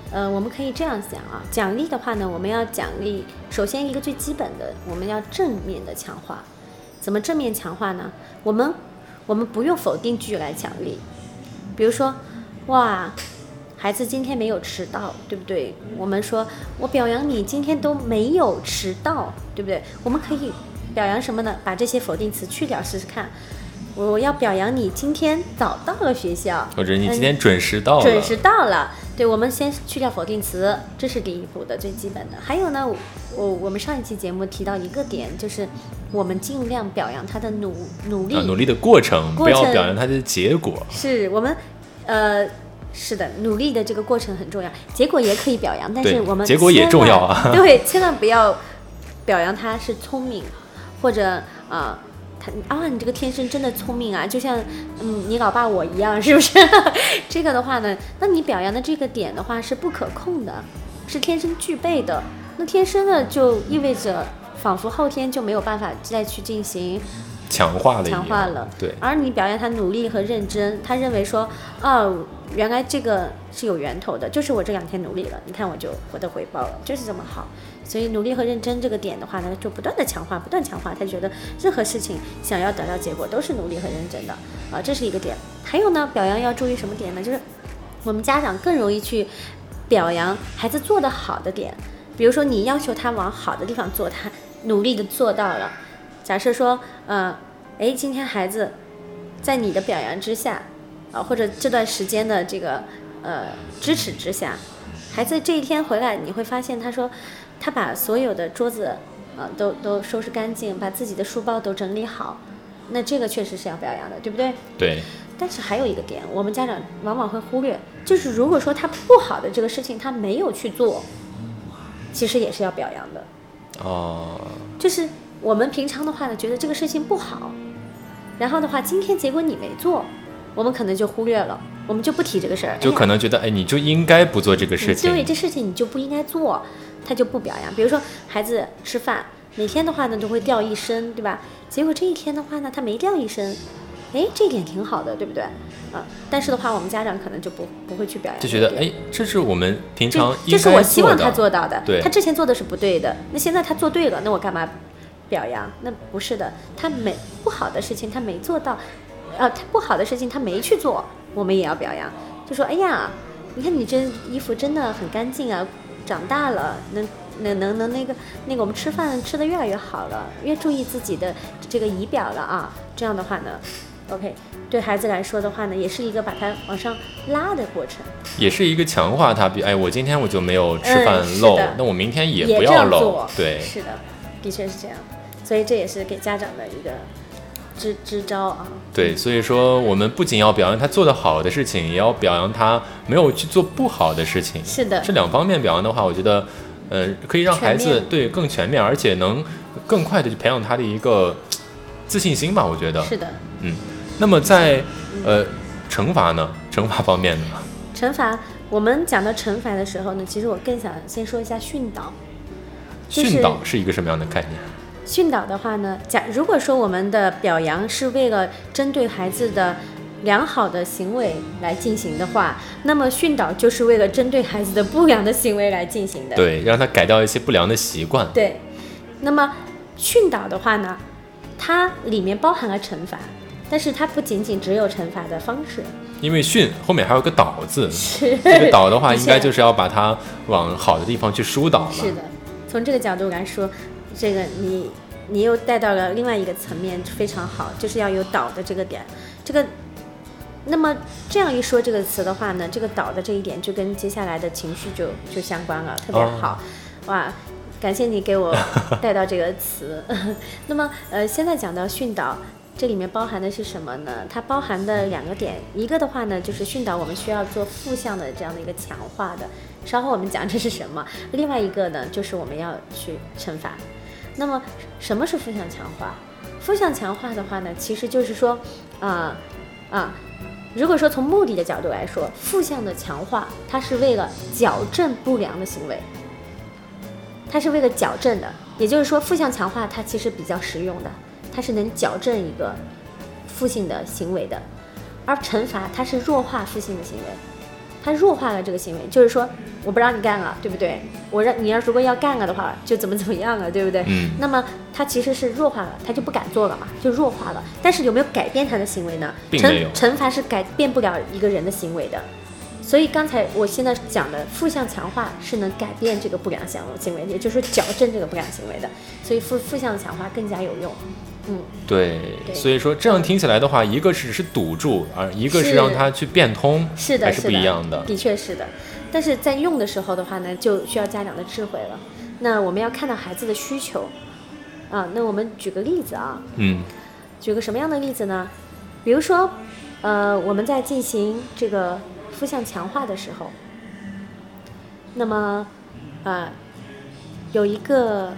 我们可以这样讲啊，奖励的话呢，我们要奖励，首先一个最基本的，我们要正面的强化。怎么正面强化呢？我们不用否定句来奖励，比如说，哇，孩子今天没有迟到，对不对？我们说我表扬你今天都没有迟到，对不对？我们可以表扬什么呢？把这些否定词去掉试试看。我要表扬你今天早到了学校， 或者你今天准时到了。 准时到了，对，我们先去掉否定词，这是第一步的最基本的。还有呢，我们上一期节目提到一个点，就是我们尽量表扬他的努力， 努力的过程，不要表扬他的结果。 是我们是的，努力的这个过程很重要，结果也可以表扬，但是我们结果也重要啊。 对，千万不要表扬他是聪明，或者你这个天生真的聪明啊，就像你老爸我一样，是不是？这个的话呢，那你表扬的这个点的话是不可控的，是天生具备的。那天生的就意味着仿佛后天就没有办法再去进行强化了。 对。 而你表扬他努力和认真，他认为说原来这个是有源头的，就是我这2天努力了，你看我就获得回报了，就是这么好。所以努力和认真这个点的话呢，就不断强化，他觉得任何事情想要得到结果都是努力和认真的这是一个点。还有呢，表扬要注意什么点呢？就是我们家长更容易去表扬孩子做得好的点，比如说你要求他往好的地方做，他努力的做到了。假设说今天孩子在你的表扬之下或者这段时间的这个支持之下，孩子这一天回来，你会发现他说他把所有的桌子都收拾干净，把自己的书包都整理好，那这个确实是要表扬的，对不对？ 对。 但是还有一个点，我们家长往往会忽略，就是如果说他不好的这个事情他没有去做，其实也是要表扬的。就是我们平常的话呢，觉得这个事情不好，然后的话今天结果你没做，我们可能就忽略了，我们就不提这个事儿， 就可能觉得你就应该不做这个事情， 对，这事情你就不应该做，他就不表扬。比如说孩子吃饭，每天的话呢都会掉一身，对吧？结果这一天的话呢他没掉一身，这一点挺好的，对不对？但是的话我们家长可能就不会去表扬， 就觉得这是我们平常应该做的， 这是我希望他做到的， 对， 他之前做的是不对的，那现在他做对了，那我干嘛表扬？那不是的，他不好的事情他没做到，他不好的事情他没去做，我们也要表扬，就说你看你这衣服真的很干净啊，长大了，能那个我们吃饭吃得越来越好了，越注意自己的这个仪表了啊，这样的话呢 OK， 对孩子来说的话呢，也是一个把他往上拉的过程， 也是一个强化他。我今天我就没有吃饭漏，那我明天也不要漏。对， 是的，的确是这样。所以这也是给家长的一个支招啊。 对，所以说我们不仅要表扬他做得好的事情，也要表扬他没有去做不好的事情。 是的， 这2方面表扬的话，我觉得可以让孩子更全面，而且能更快的去培养他的一个自信心吧。我觉得是的。 那么在惩罚呢？惩罚方面呢？ 惩罚，我们讲到惩罚的时候呢，其实我更想先说一下训导。 训导是一个什么样的概念？ 训导的话呢，如果说我们的表扬是为了针对孩子的良好的行为来进行的话，那么训导就是为了针对孩子的不良的行为来进行的。 对，让他改掉一些不良的习惯。 对，那么训导的话呢，它里面包含了惩罚，但是它不仅仅只有惩罚的方式。 因为训后面还有个导字，这个导的话应该就是要把它往好的地方去疏导了。 是的，从这个角度来说，这个你又带到了另外一个层面，非常好，就是要有导的这个点。那么这样一说这个词的话呢，这个导的这一点就跟接下来的情绪就相关了，特别好。哇，感谢你给我带到这个词。那么现在讲到训导，这里面包含的是什么呢？它包含的2个点，一个的话呢就是训导我们需要做负向的这样的一个强化的，稍后我们讲这是什么。另外一个呢就是我们要去惩罚。那么什么是负向强化？负向强化的话呢，其实就是说如果说从目的的角度来说，负向的强化它是为了矫正不良的行为，它是为了矫正的，也就是说负向强化它其实比较实用的，它是能矫正一个负性的行为的，而惩罚它是弱化负性的行为。 他弱化了这个行为，就是说我不让你干了，对不对？你如果要干了的话，就怎么样了，对不对？那么他其实是弱化了，他就不敢做了嘛，就弱化了。但是有没有改变他的行为呢？ 并没有。 惩罚是改变不了一个人的行为的。所以刚才我现在讲的负向强化是能改变这个不良行为，也就是矫正这个不良行为的。所以负向的强化更加有用。 对，所以说这样听起来的话，一个只是堵住，而一个是让他去变通， 是的， 还是不一样的。 的确是的。但是在用的时候的话呢，就需要家长的智慧了。那我们要看到孩子的需求啊。那我们举个例子啊，举个什么样的例子呢？比如说，我们在进行这个负向强化的时候，那么有一个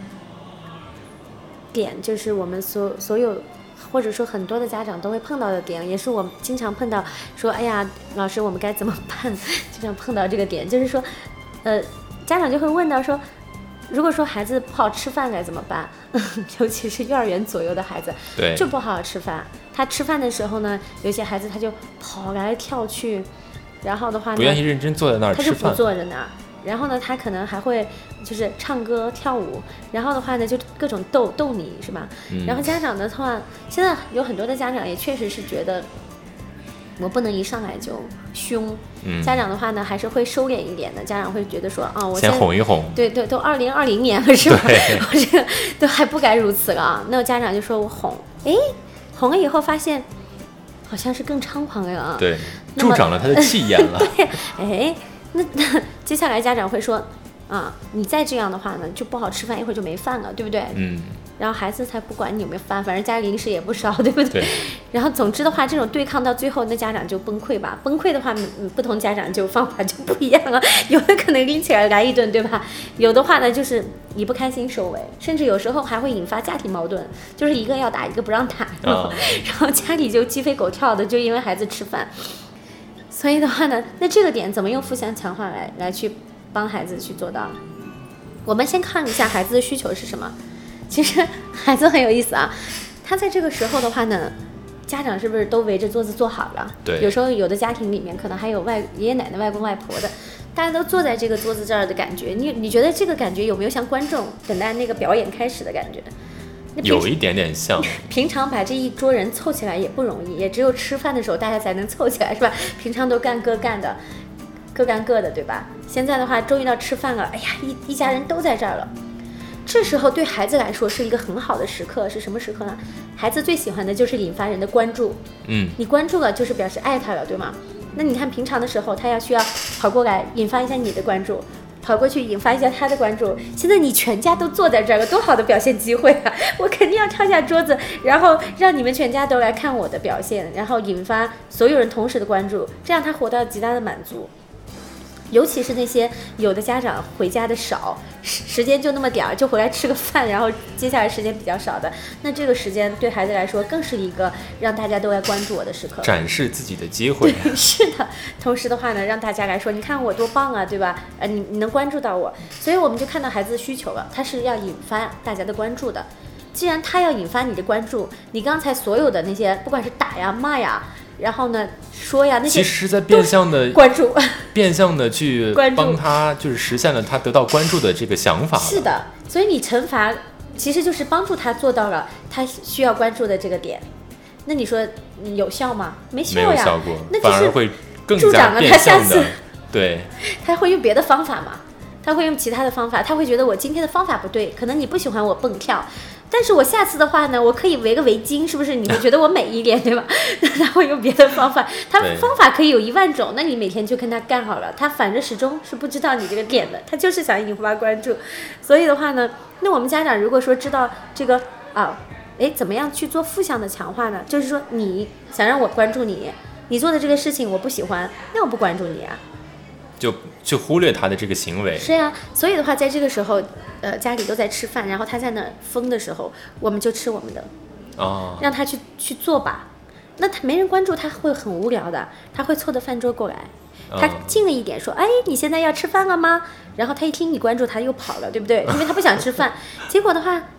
点，就是我们所有或者说很多的家长都会碰到的点，也是我经常碰到说，哎呀，老师我们该怎么办？经常碰到这个点，就是说，家长就会问到说，如果说孩子不好吃饭该怎么办？尤其是幼儿园左右的孩子， 对， 就不好好吃饭。他吃饭的时候呢，有些孩子他就跑来跳去，然后的话呢， 不愿意认真坐在那儿吃饭， 他就不坐着那儿。然后呢，他可能还会就是唱歌跳舞，然后的话呢，就各种逗你，是吧？然后家长的话，现在有很多的家长也确实是觉得，我不能一上来就凶。家长的话呢，还是会收敛一点的。家长会觉得说，我先哄一哄。 对，都2020年了，是吧？我这个都还不该如此了。那家长就说我哄，哄了以后发现，好像是更猖狂了啊。 对，助长了他的气焰了。 对，那接下来家长会说，你再这样的话呢，就不好吃饭，一会儿就没饭了，对不对？然后孩子才不管你有没有饭，反正家里零食也不少，对不对？ 对。 然后总之的话，这种对抗到最后，那家长就崩溃吧。崩溃的话，不同家长就方法就不一样了。有的可能拎起来来一顿，对吧？有的话呢，就是以不开心收尾，甚至有时候还会引发家庭矛盾，就是一个要打，一个不让打，然后家里就鸡飞狗跳的，就因为孩子吃饭。所以的话呢，那这个点怎么用负向强化来去帮孩子去做到？我们先看一下孩子的需求是什么。其实孩子很有意思啊，他在这个时候的话呢，家长是不是都围着桌子坐好了？ 对。 有时候有的家庭里面可能还有爷爷奶奶、外公外婆的，大家都坐在这个桌子这儿的感觉，你觉得这个感觉有没有像观众等待那个表演开始的感觉？ 有一点点像。 平常把这一桌人凑起来也不容易，也只有吃饭的时候大家才能凑起来，是吧？平常都干各干的，各干各的，对吧？现在的话，终于到吃饭了，哎呀，一家人都在这儿了。这时候对孩子来说是一个很好的时刻，是什么时刻呢？孩子最喜欢的就是引发人的关注。你关注了就是表示爱他了，对吗？那你看平常的时候，他需要跑过来引发一下你的关注，跑过去引发一下他的关注。现在你全家都坐在这儿了，多好的表现机会啊！我肯定要跳下桌子，然后让你们全家都来看我的表现，然后引发所有人同时的关注，这样他活到极大的满足。尤其是那些有的家长回家的少，时间就那么点儿，就回来吃个饭，然后接下来时间比较少的，那这个时间对孩子来说更是一个让大家都来关注我的时刻， 展示自己的机会。 对，是的。同时的话呢，让大家来说，你看我多棒啊，对吧？你能关注到我，所以我们就看到孩子的需求了，他是要引发大家的关注的。既然他要引发你的关注，你刚才所有的那些，不管是打呀、骂呀，然后呢说呀，那些其实是在变相的关注， 变相的去帮他，就是实现了他得到关注的这个想法。 是的，所以你惩罚其实就是帮助他做到了他需要关注的这个点。那你说有效吗？没效呀， 没有效果， 那反而会更助长了他下次， 对， 他会用别的方法嘛？他会用其他的方法，他会觉得我今天的方法不对，可能你不喜欢我蹦跳。但是我下次的话呢，我可以围个围巾，是不是？你会觉得我美一点，对吧？他会用别的方法，他方法可以有10000种，那你每天就跟他干好了，他反正始终是不知道你这个点的，他就是想引发关注。所以的话呢，那我们家长如果说知道这个怎么样去做负向的强化呢？就是说你想让我关注你，你做的这个事情我不喜欢，那我不关注你啊。 就去忽略他的这个行为。 是呀，所以的话，在这个时候，家里都在吃饭，然后他在那疯的时候，我们就吃我们的，让他去做吧。那他没人关注，他会很无聊的，他会凑着饭桌过来，他近了一点说，你现在要吃饭了吗？然后他一听你关注，他又跑了，对不对？因为他不想吃饭。结果的话，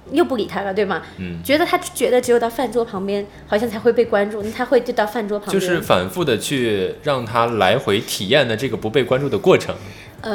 又不理他了，对吗？觉得只有到饭桌旁边好像才会被关注，他会就到饭桌旁边， 就是反复的去让他来回体验的这个不被关注的过程。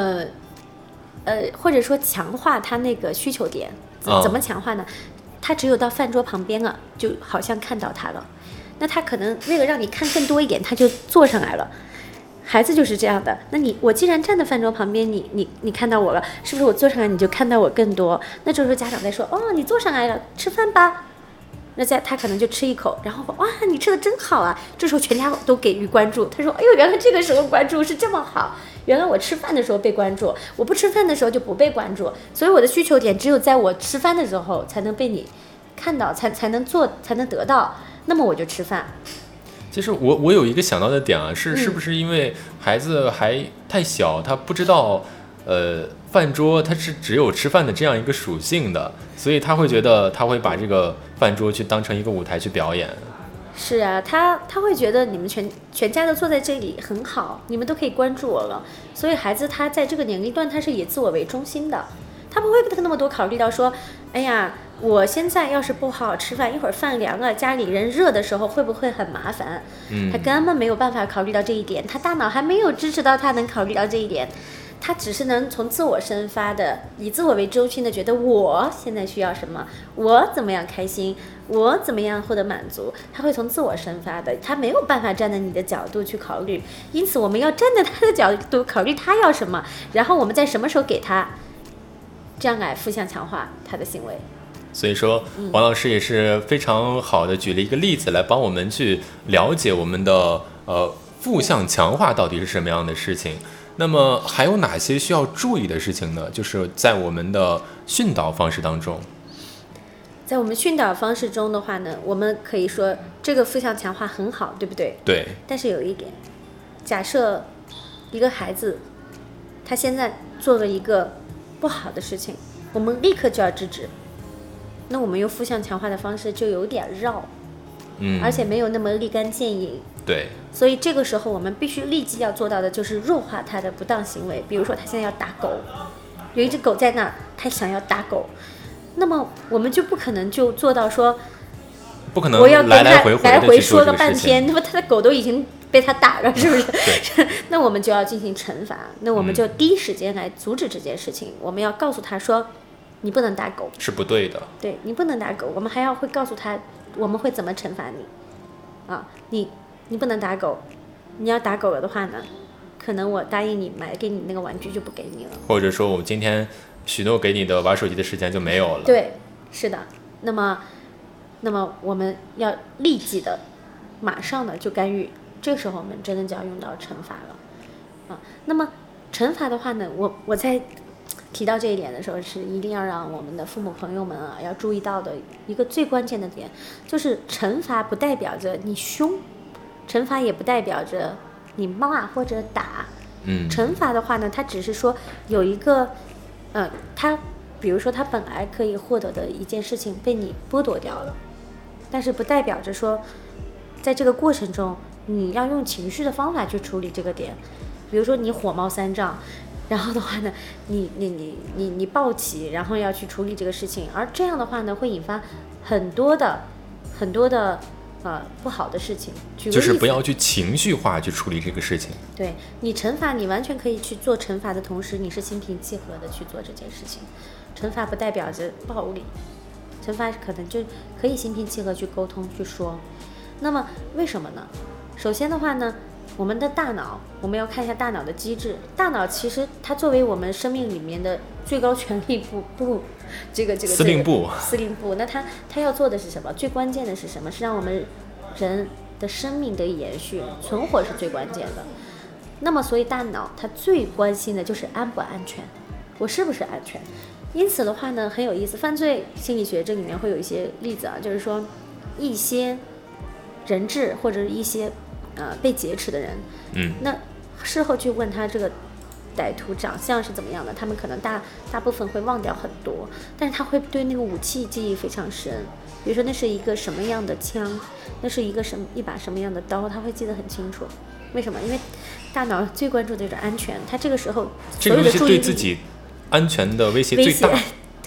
或者说强化他那个需求点，怎么强化呢？他只有到饭桌旁边了，就好像看到他了，那他可能为了让你看更多一点，他就坐上来了。孩子就是这样的，那我既然站在饭桌旁边，你看到我了，是不是我坐上来你就看到我更多？那这时候家长在说，哦，你坐上来了，吃饭吧。那他可能就吃一口，然后哇，你吃的真好啊！这时候全家都给予关注。他说，哎呦，原来这个时候关注是这么好，原来我吃饭的时候被关注，我不吃饭的时候就不被关注，所以我的需求点只有在我吃饭的时候才能被你看到，才能做，才能得到，那么我就吃饭。 其实我有一个想到的点啊，是不是因为孩子还太小，他不知道饭桌它是只有吃饭的这样一个属性的，所以他会觉得他会把这个饭桌去当成一个舞台去表演。 是啊，他会觉得你们全家都坐在这里很好，你们都可以关注我了，所以孩子他在这个年龄段他是以自我为中心的，他不会那么多考虑到说，哎呀，我现在要是不好好吃饭，一会儿饭凉了，家里人热的时候会不会很麻烦？他根本没有办法考虑到这一点，他大脑还没有支持到他能考虑到这一点，他只是能从自我生发的，以自我为中心的觉得我现在需要什么，我怎么样开心，我怎么样获得满足，他会从自我生发的，他没有办法站在你的角度去考虑，因此我们要站在他的角度考虑他要什么，然后我们在什么时候给他，这样来负向强化他的行为。 所以说王老师也是非常好的举了一个例子来帮我们去了解我们的负向强化到底是什么样的事情。那么还有哪些需要注意的事情呢？就是在我们的训导方式当中， 在我们训导方式中的话呢，我们可以说这个负向强化很好，对不对？ 对。 但是有一点，假设一个孩子他现在做了一个不好的事情，我们立刻就要制止，那我们用负向强化的方式就有点绕，而且没有那么立竿见影。 对。 所以这个时候我们必须立即要做到的就是弱化他的不当行为。比如说他现在要打狗，有一只狗在那儿，他想要打狗，那么我们就不可能就做到说， 不可能我要跟他来回说了半天，那么他的狗都已经被他打了，是不是？那我们就要进行惩罚，那我们就第一时间来阻止这件事情。我们要告诉他说，你不能打狗， 是不对的。 对，你不能打狗。我们还会告诉他，我们会怎么惩罚你啊？你不能打狗，你要打狗了的话呢，可能我答应你买给你那个玩具就不给你了， 或者说我今天许诺给你的玩手机的时间就没有了。 对，是的。那么我们要立即的马上的就干预，这个时候我们真的就要用到惩罚了那么惩罚的话呢，我在提到这一点的时候，是一定要让我们的父母朋友们要注意到的一个最关键的点，就是惩罚不代表着你凶，惩罚也不代表着你骂或者打。惩罚的话呢，它只是说有一个他比如说他本来可以获得的一件事情被你剥夺掉了，但是不代表着说在这个过程中你要用情绪的方法去处理这个点。比如说你火冒三丈，然后的话呢，你暴起，然后要去处理这个事情，而这样的话呢，会引发很多的不好的事情。 就是不要去情绪化去处理这个事情。 对，你惩罚，你完全可以去做惩罚的同时，你是心平气和的去做这件事情。惩罚不代表着暴力，惩罚可能就可以心平气和去沟通去说。那么为什么呢？首先的话呢，我们的大脑，我们要看一下大脑的机制。大脑其实它作为我们生命里面的最高权力部这个司令部，那它要做的是什么？最关键的是什么？是让我们人的生命的延续，存活是最关键的。那么所以大脑它最关心的就是安不安全，我是不是安全。因此的话呢，很有意思，犯罪心理学这里面会有一些例子就是说一些人质或者一些被劫持的人，那事后去问他这个歹徒长相是怎么样的，他们可能大部分会忘掉很多，但是他会对那个武器记忆非常深。比如说那是一个什么样的枪，那是一把什么样的刀，他会记得很清楚。为什么？因为大脑最关注的就是安全，他这个时候所有的注意力， 这个对自己安全的威胁最大。 对，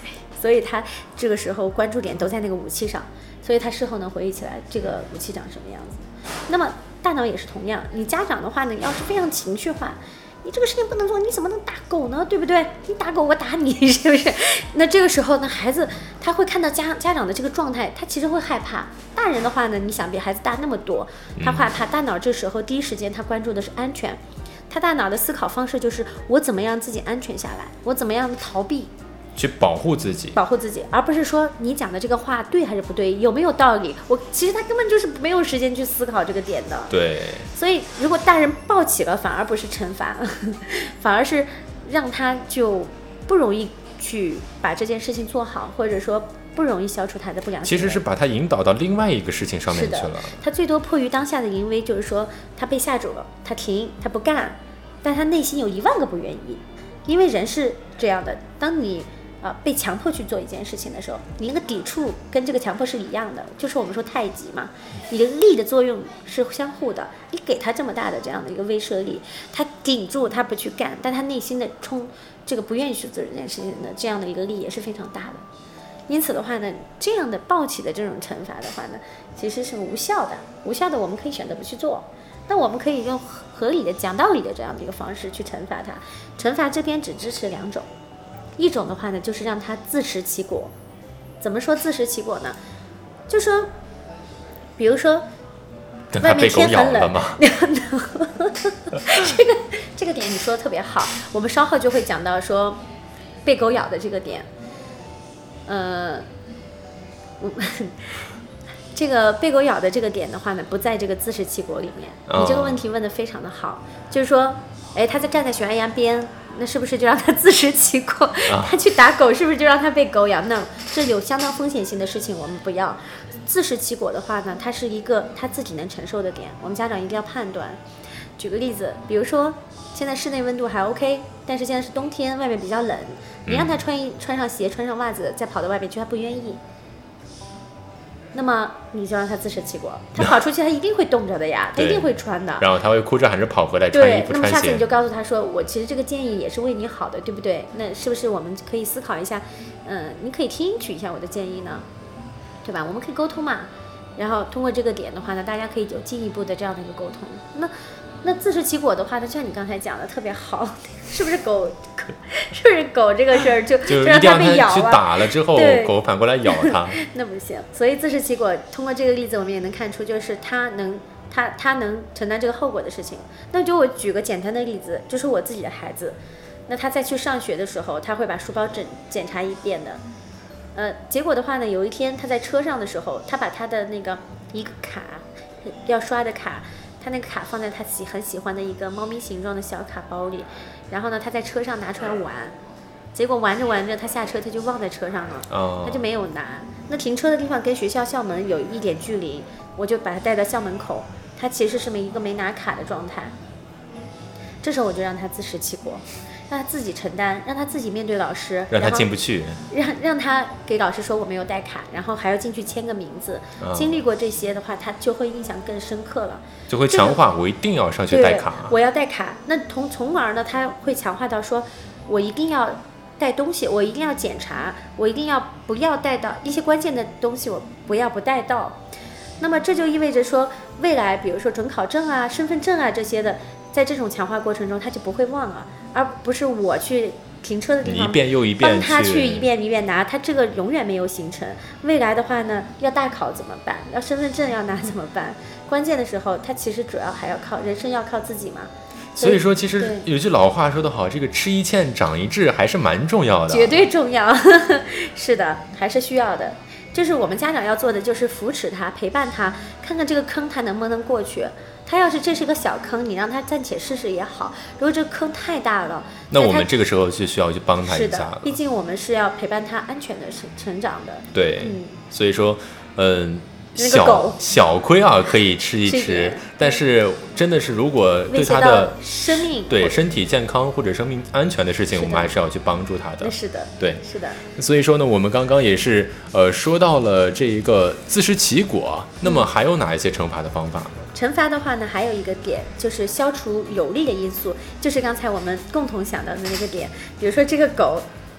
所以他这个时候关注点都在那个武器上，所以他事后能回忆起来这个武器长什么样子。那么大脑也是同样，你家长的话呢，要是非常情绪化，你这个事情不能做，你怎么能打狗呢？对不对？你打狗我打你，是不是？那这个时候呢，孩子他会看到家长的这个状态，他其实会害怕。大人的话呢，你想比孩子大那么多，他害怕。大脑这时候第一时间他关注的是安全，他大脑的思考方式就是我怎么样自己安全下来，我怎么样逃避。 去保护自己， 而不是说你讲的这个话对还是不对，有没有道理。其实他根本就是没有时间去思考这个点的。 对。 所以如果大人抱起了，反而不是惩罚，反而是让他就不容易去把这件事情做好，或者说不容易消除他的不良行为。 其实是把他引导到另外一个事情上面去了。 他最多迫于当下的淫威，就是说他被吓住了，他停，他不干，但他内心有10000个不愿意。因为人是这样的，当你被强迫去做一件事情的时候，你那个抵触跟这个强迫是一样的，就是我们说太极嘛，你的力的作用是相互的。你给他这么大的这样的一个威慑力，他顶住，他不去干，但他内心的这个不愿意去做这件事情的这样的一个力也是非常大的。因此的话呢，这样的暴起的这种惩罚的话呢，其实是无效的，我们可以选择不去做。那我们可以用合理的讲道理的这样的一个方式去惩罚他。惩罚这边只支持2种。一种的话呢，就是让他自食其果。怎么说自食其果呢？就说，比如说，外面天很冷，这个点你说的特别好，我们稍后就会讲到说被狗咬的这个点。这个被狗咬的这个点的话呢，不在这个自食其果里面。你这个问题问得非常的好，就是说，他站在悬崖边。那是不是就让他自食其果？他去打狗，是不是就让他被狗咬？那这有相当风险性的事情，我们不要。自食其果的话呢，它是一个他自己能承受的点，我们家长一定要判断。举个例子，比如说现在室内温度还 OK， 但是现在是冬天，外面比较冷，你让他穿上鞋、穿上袜子再跑到外面去，他不愿意。那么你就让他自食其果，他跑出去他一定会冻着的呀，他一定会穿的， 然后他会哭着喊着跑回来穿衣服穿鞋。 那么下次你就告诉他说，我其实这个建议也是为你好的，对不对？那是不是我们可以思考一下，你可以听取一下我的建议呢，对吧？我们可以沟通嘛，然后通过这个点的话呢，大家可以有进一步的这样的一个沟通。那自食其果的话呢，就像你刚才讲的特别好，是不是狗这个事儿就让它被咬去打了之后，狗反过来咬它， 那不行。所以自食其果，通过这个例子，我们也能看出，就是他能承担这个后果的事情。那就我举个简单的例子，就是我自己的孩子，那他在去上学的时候，他会把书包检查一遍的。结果的话呢，有一天他在车上的时候，他把他的那个一个卡要刷的卡。他那个卡放在他很喜欢的一个猫咪形状的小卡包里，然后呢，他在车上拿出来玩，结果玩着玩着，他下车他就忘在车上了，他就没有拿。那停车的地方跟学校校门有一点距离，我就把他带到校门口，他其实是一个没拿卡的状态。这时候我就让他自食其果，让他自己承担，让他自己面对老师， 让他进不去， 让他给老师说我没有带卡，然后还要进去签个名字。经历过这些的话，他就会印象更深刻了， 就会强化我一定要上学带卡， 我要带卡。那从而呢，他会强化到说，我一定要带东西，我一定要检查，我一定要不要带到一些关键的东西，我不带到。那么这就意味着说，未来比如说准考证啊、身份证啊这些的。在这种强化过程中，他就不会忘了，而不是我去停车的地方一遍又一遍帮他去一遍一遍拿，他这个永远没有形成。未来的话呢，要大考怎么办？要身份证要拿怎么办？关键的时候，他其实主要还要靠人生，要靠自己嘛。 所以说，其实有句老话说得好，这个吃一堑长一智还是蛮重要的， 绝对重要。是的，还是需要的。就是我们家长要做的，就是扶持他，陪伴他，看看这个坑他能不能过去。他要是这是个小坑，你让他暂且试试也好。如果这个坑太大了， 那我们这个时候就需要去帮他一下了。 是的，毕竟我们是要陪伴他安全的成长的。 对，所以说，小亏啊可以吃一吃，但是真的是如果对他的生命、 对身体健康或者生命安全的事情，我们还是要去帮助他的。 是的， 对， 是的。 所以说呢，我们刚刚也是说到了这一个自食其果，那么还有哪一些惩罚的方法呢？ 惩罚的话呢，还有一个点就是消除有利的因素，就是刚才我们共同想到的那个点。比如说这个狗，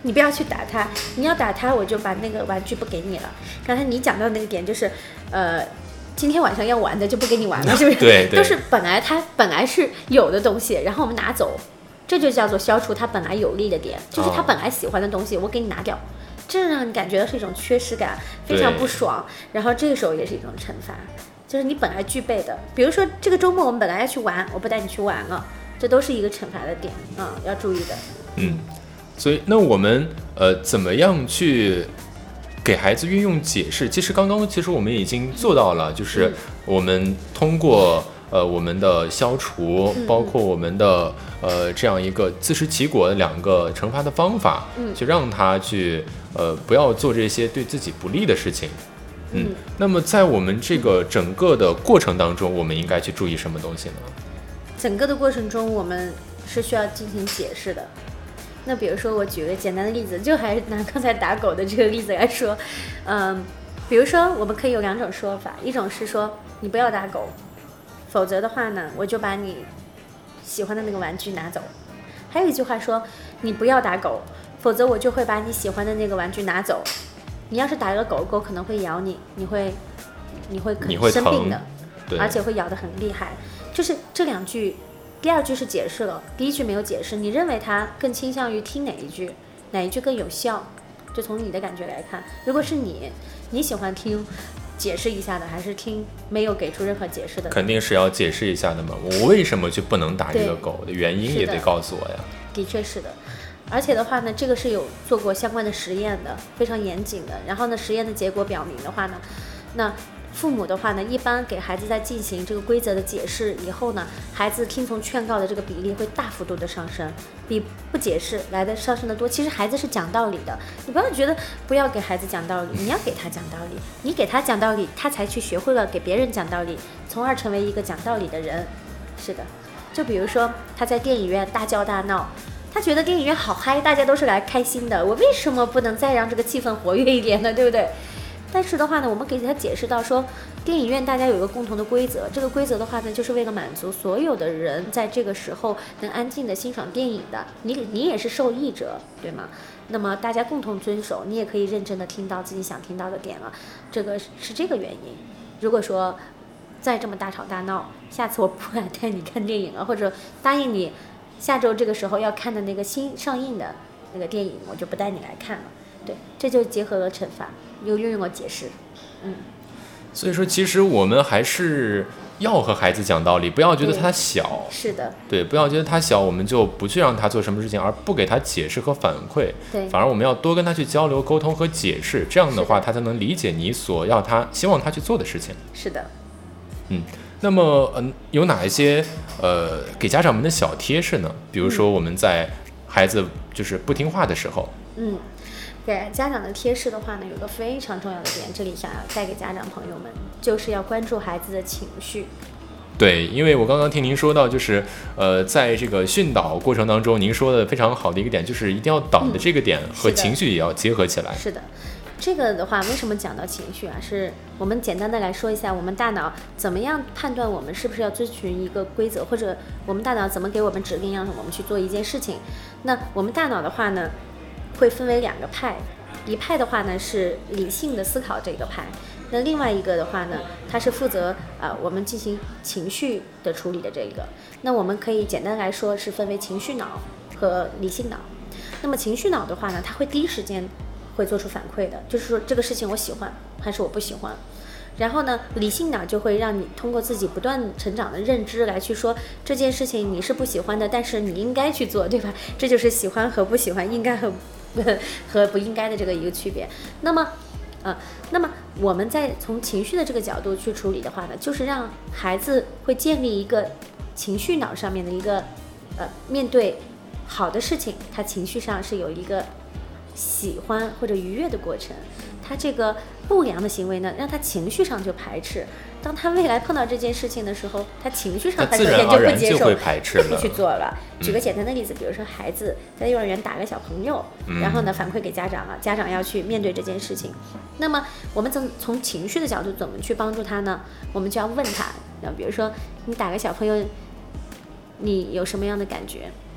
你不要去打他，你要打他我就把那个玩具不给你了。刚才你讲到那个点就是，今天晚上要玩的就不给你玩了，是不是？ 对， 都是本来是有的东西，然后我们拿走，这就叫做消除他本来有利的点，就是他本来喜欢的东西我给你拿掉，这让你感觉到是一种缺失感，非常不爽。然后这个时候也是一种惩罚，就是你本来具备的，比如说这个周末我们本来要去玩，我不带你去玩了，这都是一个惩罚的点啊，要注意的。 所以那我们怎么样去给孩子运用解释？其实刚刚我们已经做到了，就是我们通过我们的消除，包括我们的这样一个自食其果的2个惩罚的方法，去让他去不要做这些对自己不利的事情。那么在我们这个整个的过程当中，我们应该去注意什么东西呢？ 整个的过程中，我们是需要进行解释的。那比如说，我举个简单的例子，就还是拿刚才打狗的这个例子来说，比如说我们可以有2种说法，一种是说你不要打狗，否则的话呢，我就把你喜欢的那个玩具拿走。还有一句话说，你不要打狗，否则我就会把你喜欢的那个玩具拿走。你要是打了狗，狗可能会咬你，你会生病的，而且会咬得很厉害。就是这2句。第2句是解释了，第1句没有解释，你认为他更倾向于听哪一句更有效？就从你的感觉来看，如果是你喜欢听解释一下的，还是听没有给出任何解释的？ 肯定是要解释一下的嘛，我为什么就不能打这个狗的原因也得告诉我呀。 的确是的，而且的话呢，这个是有做过相关的实验的，非常严谨的。然后呢，实验的结果表明的话呢，那父母的话呢，一般给孩子在进行这个规则的解释以后呢，孩子听从劝告的这个比例会大幅度的上升，比不解释来的上升的多。其实孩子是讲道理的，你不要觉得不要给孩子讲道理，你要给他讲道理，你给他讲道理，他才去学会了给别人讲道理，从而成为一个讲道理的人。是的，就比如说他在电影院大叫大闹，他觉得电影院好嗨，大家都是来开心的，我为什么不能再让这个气氛活跃一点呢？对不对？但是的话呢，我们给他解释到说，电影院大家有一个共同的规则，这个规则的话呢，就是为了满足所有的人在这个时候能安静的欣赏电影的，你也是受益者，对吗？那么大家共同遵守，你也可以认真的听到自己想听到的点了，这个是这个原因。如果说再这么大吵大闹，下次我不敢带你看电影了，或者答应你下周这个时候要看的那个新上映的那个电影，我就不带你来看了。对，这就结合了惩罚，又运用了解释。 所以说其实我们还是要和孩子讲道理，不要觉得他小。 是的， 对，不要觉得他小我们就不去让他做什么事情，而不给他解释和反馈。 对， 反而我们要多跟他去交流沟通和解释，这样的话他才能理解你所要他希望他去做的事情。 是的。 那么有哪一些给家长们的小贴士呢？比如说我们在孩子就是不听话的时候， 给家长的贴士的话呢，有个非常重要的点，这里想要带给家长朋友们，就是要关注孩子的情绪。 对，因为我刚刚听您说到，就是在这个训导过程当中，您说的非常好的一个点，就是一定要导的这个点和情绪也要结合起来。 是的，这个的话，为什么讲到情绪啊？是我们简单的来说一下，我们大脑怎么样判断我们是不是要遵循一个规则，或者我们大脑怎么给我们指令，让我们去做一件事情。那我们大脑的话呢，会分为2个派，一派的话呢是理性的思考这个派，那另外一个的话呢，它是负责我们进行情绪的处理的这个。那我们可以简单来说是分为情绪脑和理性脑。那么情绪脑的话呢，它会第一时间会做出反馈的，就是说这个事情我喜欢还是我不喜欢。然后呢，理性脑就会让你通过自己不断成长的认知来去说这件事情你是不喜欢的，但是你应该去做，对吧？这就是喜欢和不喜欢，应该和不应该的这个一个区别。那么我们在从情绪的这个角度去处理的话呢，就是让孩子会建立一个情绪脑上面的一个面对好的事情，他情绪上是有一个喜欢或者愉悦的过程。他这个不良的行为呢，让他情绪上就排斥。当他未来碰到这件事情的时候，他情绪上他首先就不接受，就不去做了。举个简单的例子，比如说孩子在幼儿园打个小朋友，然后呢反馈给家长了，家长要去面对这件事情。那么我们从情绪的角度怎么去帮助他呢？我们就要问他，比如说你打个小朋友，你有什么样的感觉？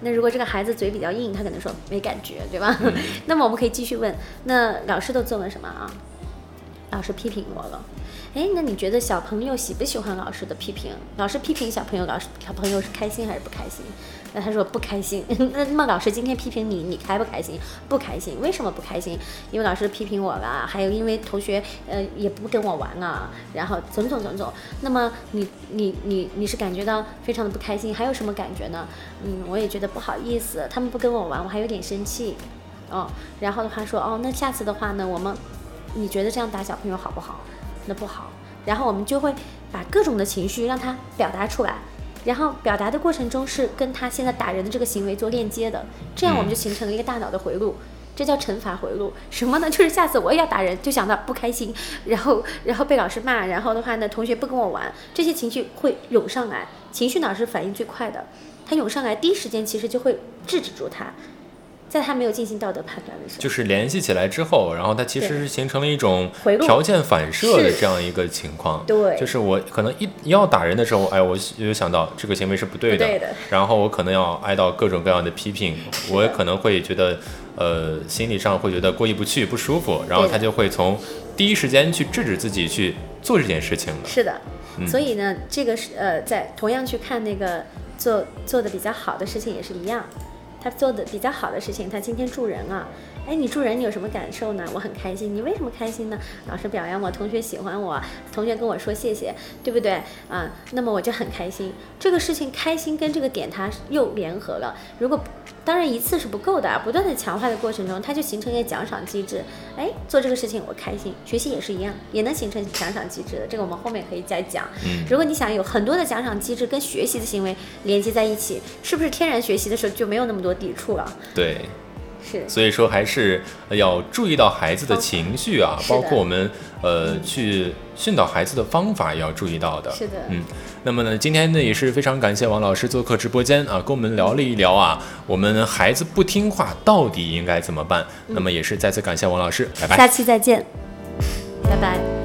那如果这个孩子嘴比较硬，他可能说没感觉，对吧？那么我们可以继续问，那老师都做了什么啊？老师批评我了。哎，那你觉得小朋友喜不喜欢老师的批评？老师批评小朋友，小朋友是开心还是不开心？那他说不开心。那么老师今天批评你，你开不开心？不开心。为什么不开心？因为老师批评我了，还有因为同学也不跟我玩啊，然后种种。那么你是感觉到非常的不开心，还有什么感觉呢？我也觉得不好意思，他们不跟我玩，我还有点生气。然后的话说那下次的话呢，你觉得这样打小朋友好不好？那不好。然后我们就会把各种的情绪让他表达出来，然后表达的过程中是跟他现在打人的这个行为做链接的，这样我们就形成了一个大脑的回路，这叫惩罚回路。什么呢？就是下次我也要打人，就想到不开心，然后被老师骂，然后的话呢，同学不跟我玩，这些情绪会涌上来。情绪脑是反应最快的，它涌上来第一时间其实就会制止住它。在他没有进行道德判断的时候， 就是联系起来之后，然后它其实是形成了一种条件反射的这样一个情况。 对， 就是我可能一要打人的时候，我就想到这个行为是不对的，然后我可能要挨到各种各样的批评，我也可能会觉得心理上会觉得过意不去、不舒服，然后他就会从第一时间去制止自己去做这件事情的。 是的，所以呢，这个是在同样去看那个做的比较好的事情也是一样。他做的比较好的事情，他今天助人啊，你助人你有什么感受呢？我很开心。你为什么开心呢？老师表扬我，同学喜欢我，同学跟我说谢谢，对不对啊？那么我就很开心。这个事情开心跟这个点它又联合了。如果当然一次是不够的，不断的强化的过程中，它就形成一个奖赏机制。做这个事情我开心，学习也是一样，也能形成奖赏机制的。这个我们后面可以再讲。如果你想有很多的奖赏机制跟学习的行为连接在一起，是不是天然学习的时候就没有那么多抵触了？ 对。 是， 所以说还是要注意到孩子的情绪啊，包括我们去训导孩子的方法也要注意到的。 是的， 那么呢，今天呢也是非常感谢王老师做客直播间啊，跟我们聊了一聊啊，我们孩子不听话到底应该怎么办？那么也是再次感谢王老师，拜拜， 下期再见，拜拜。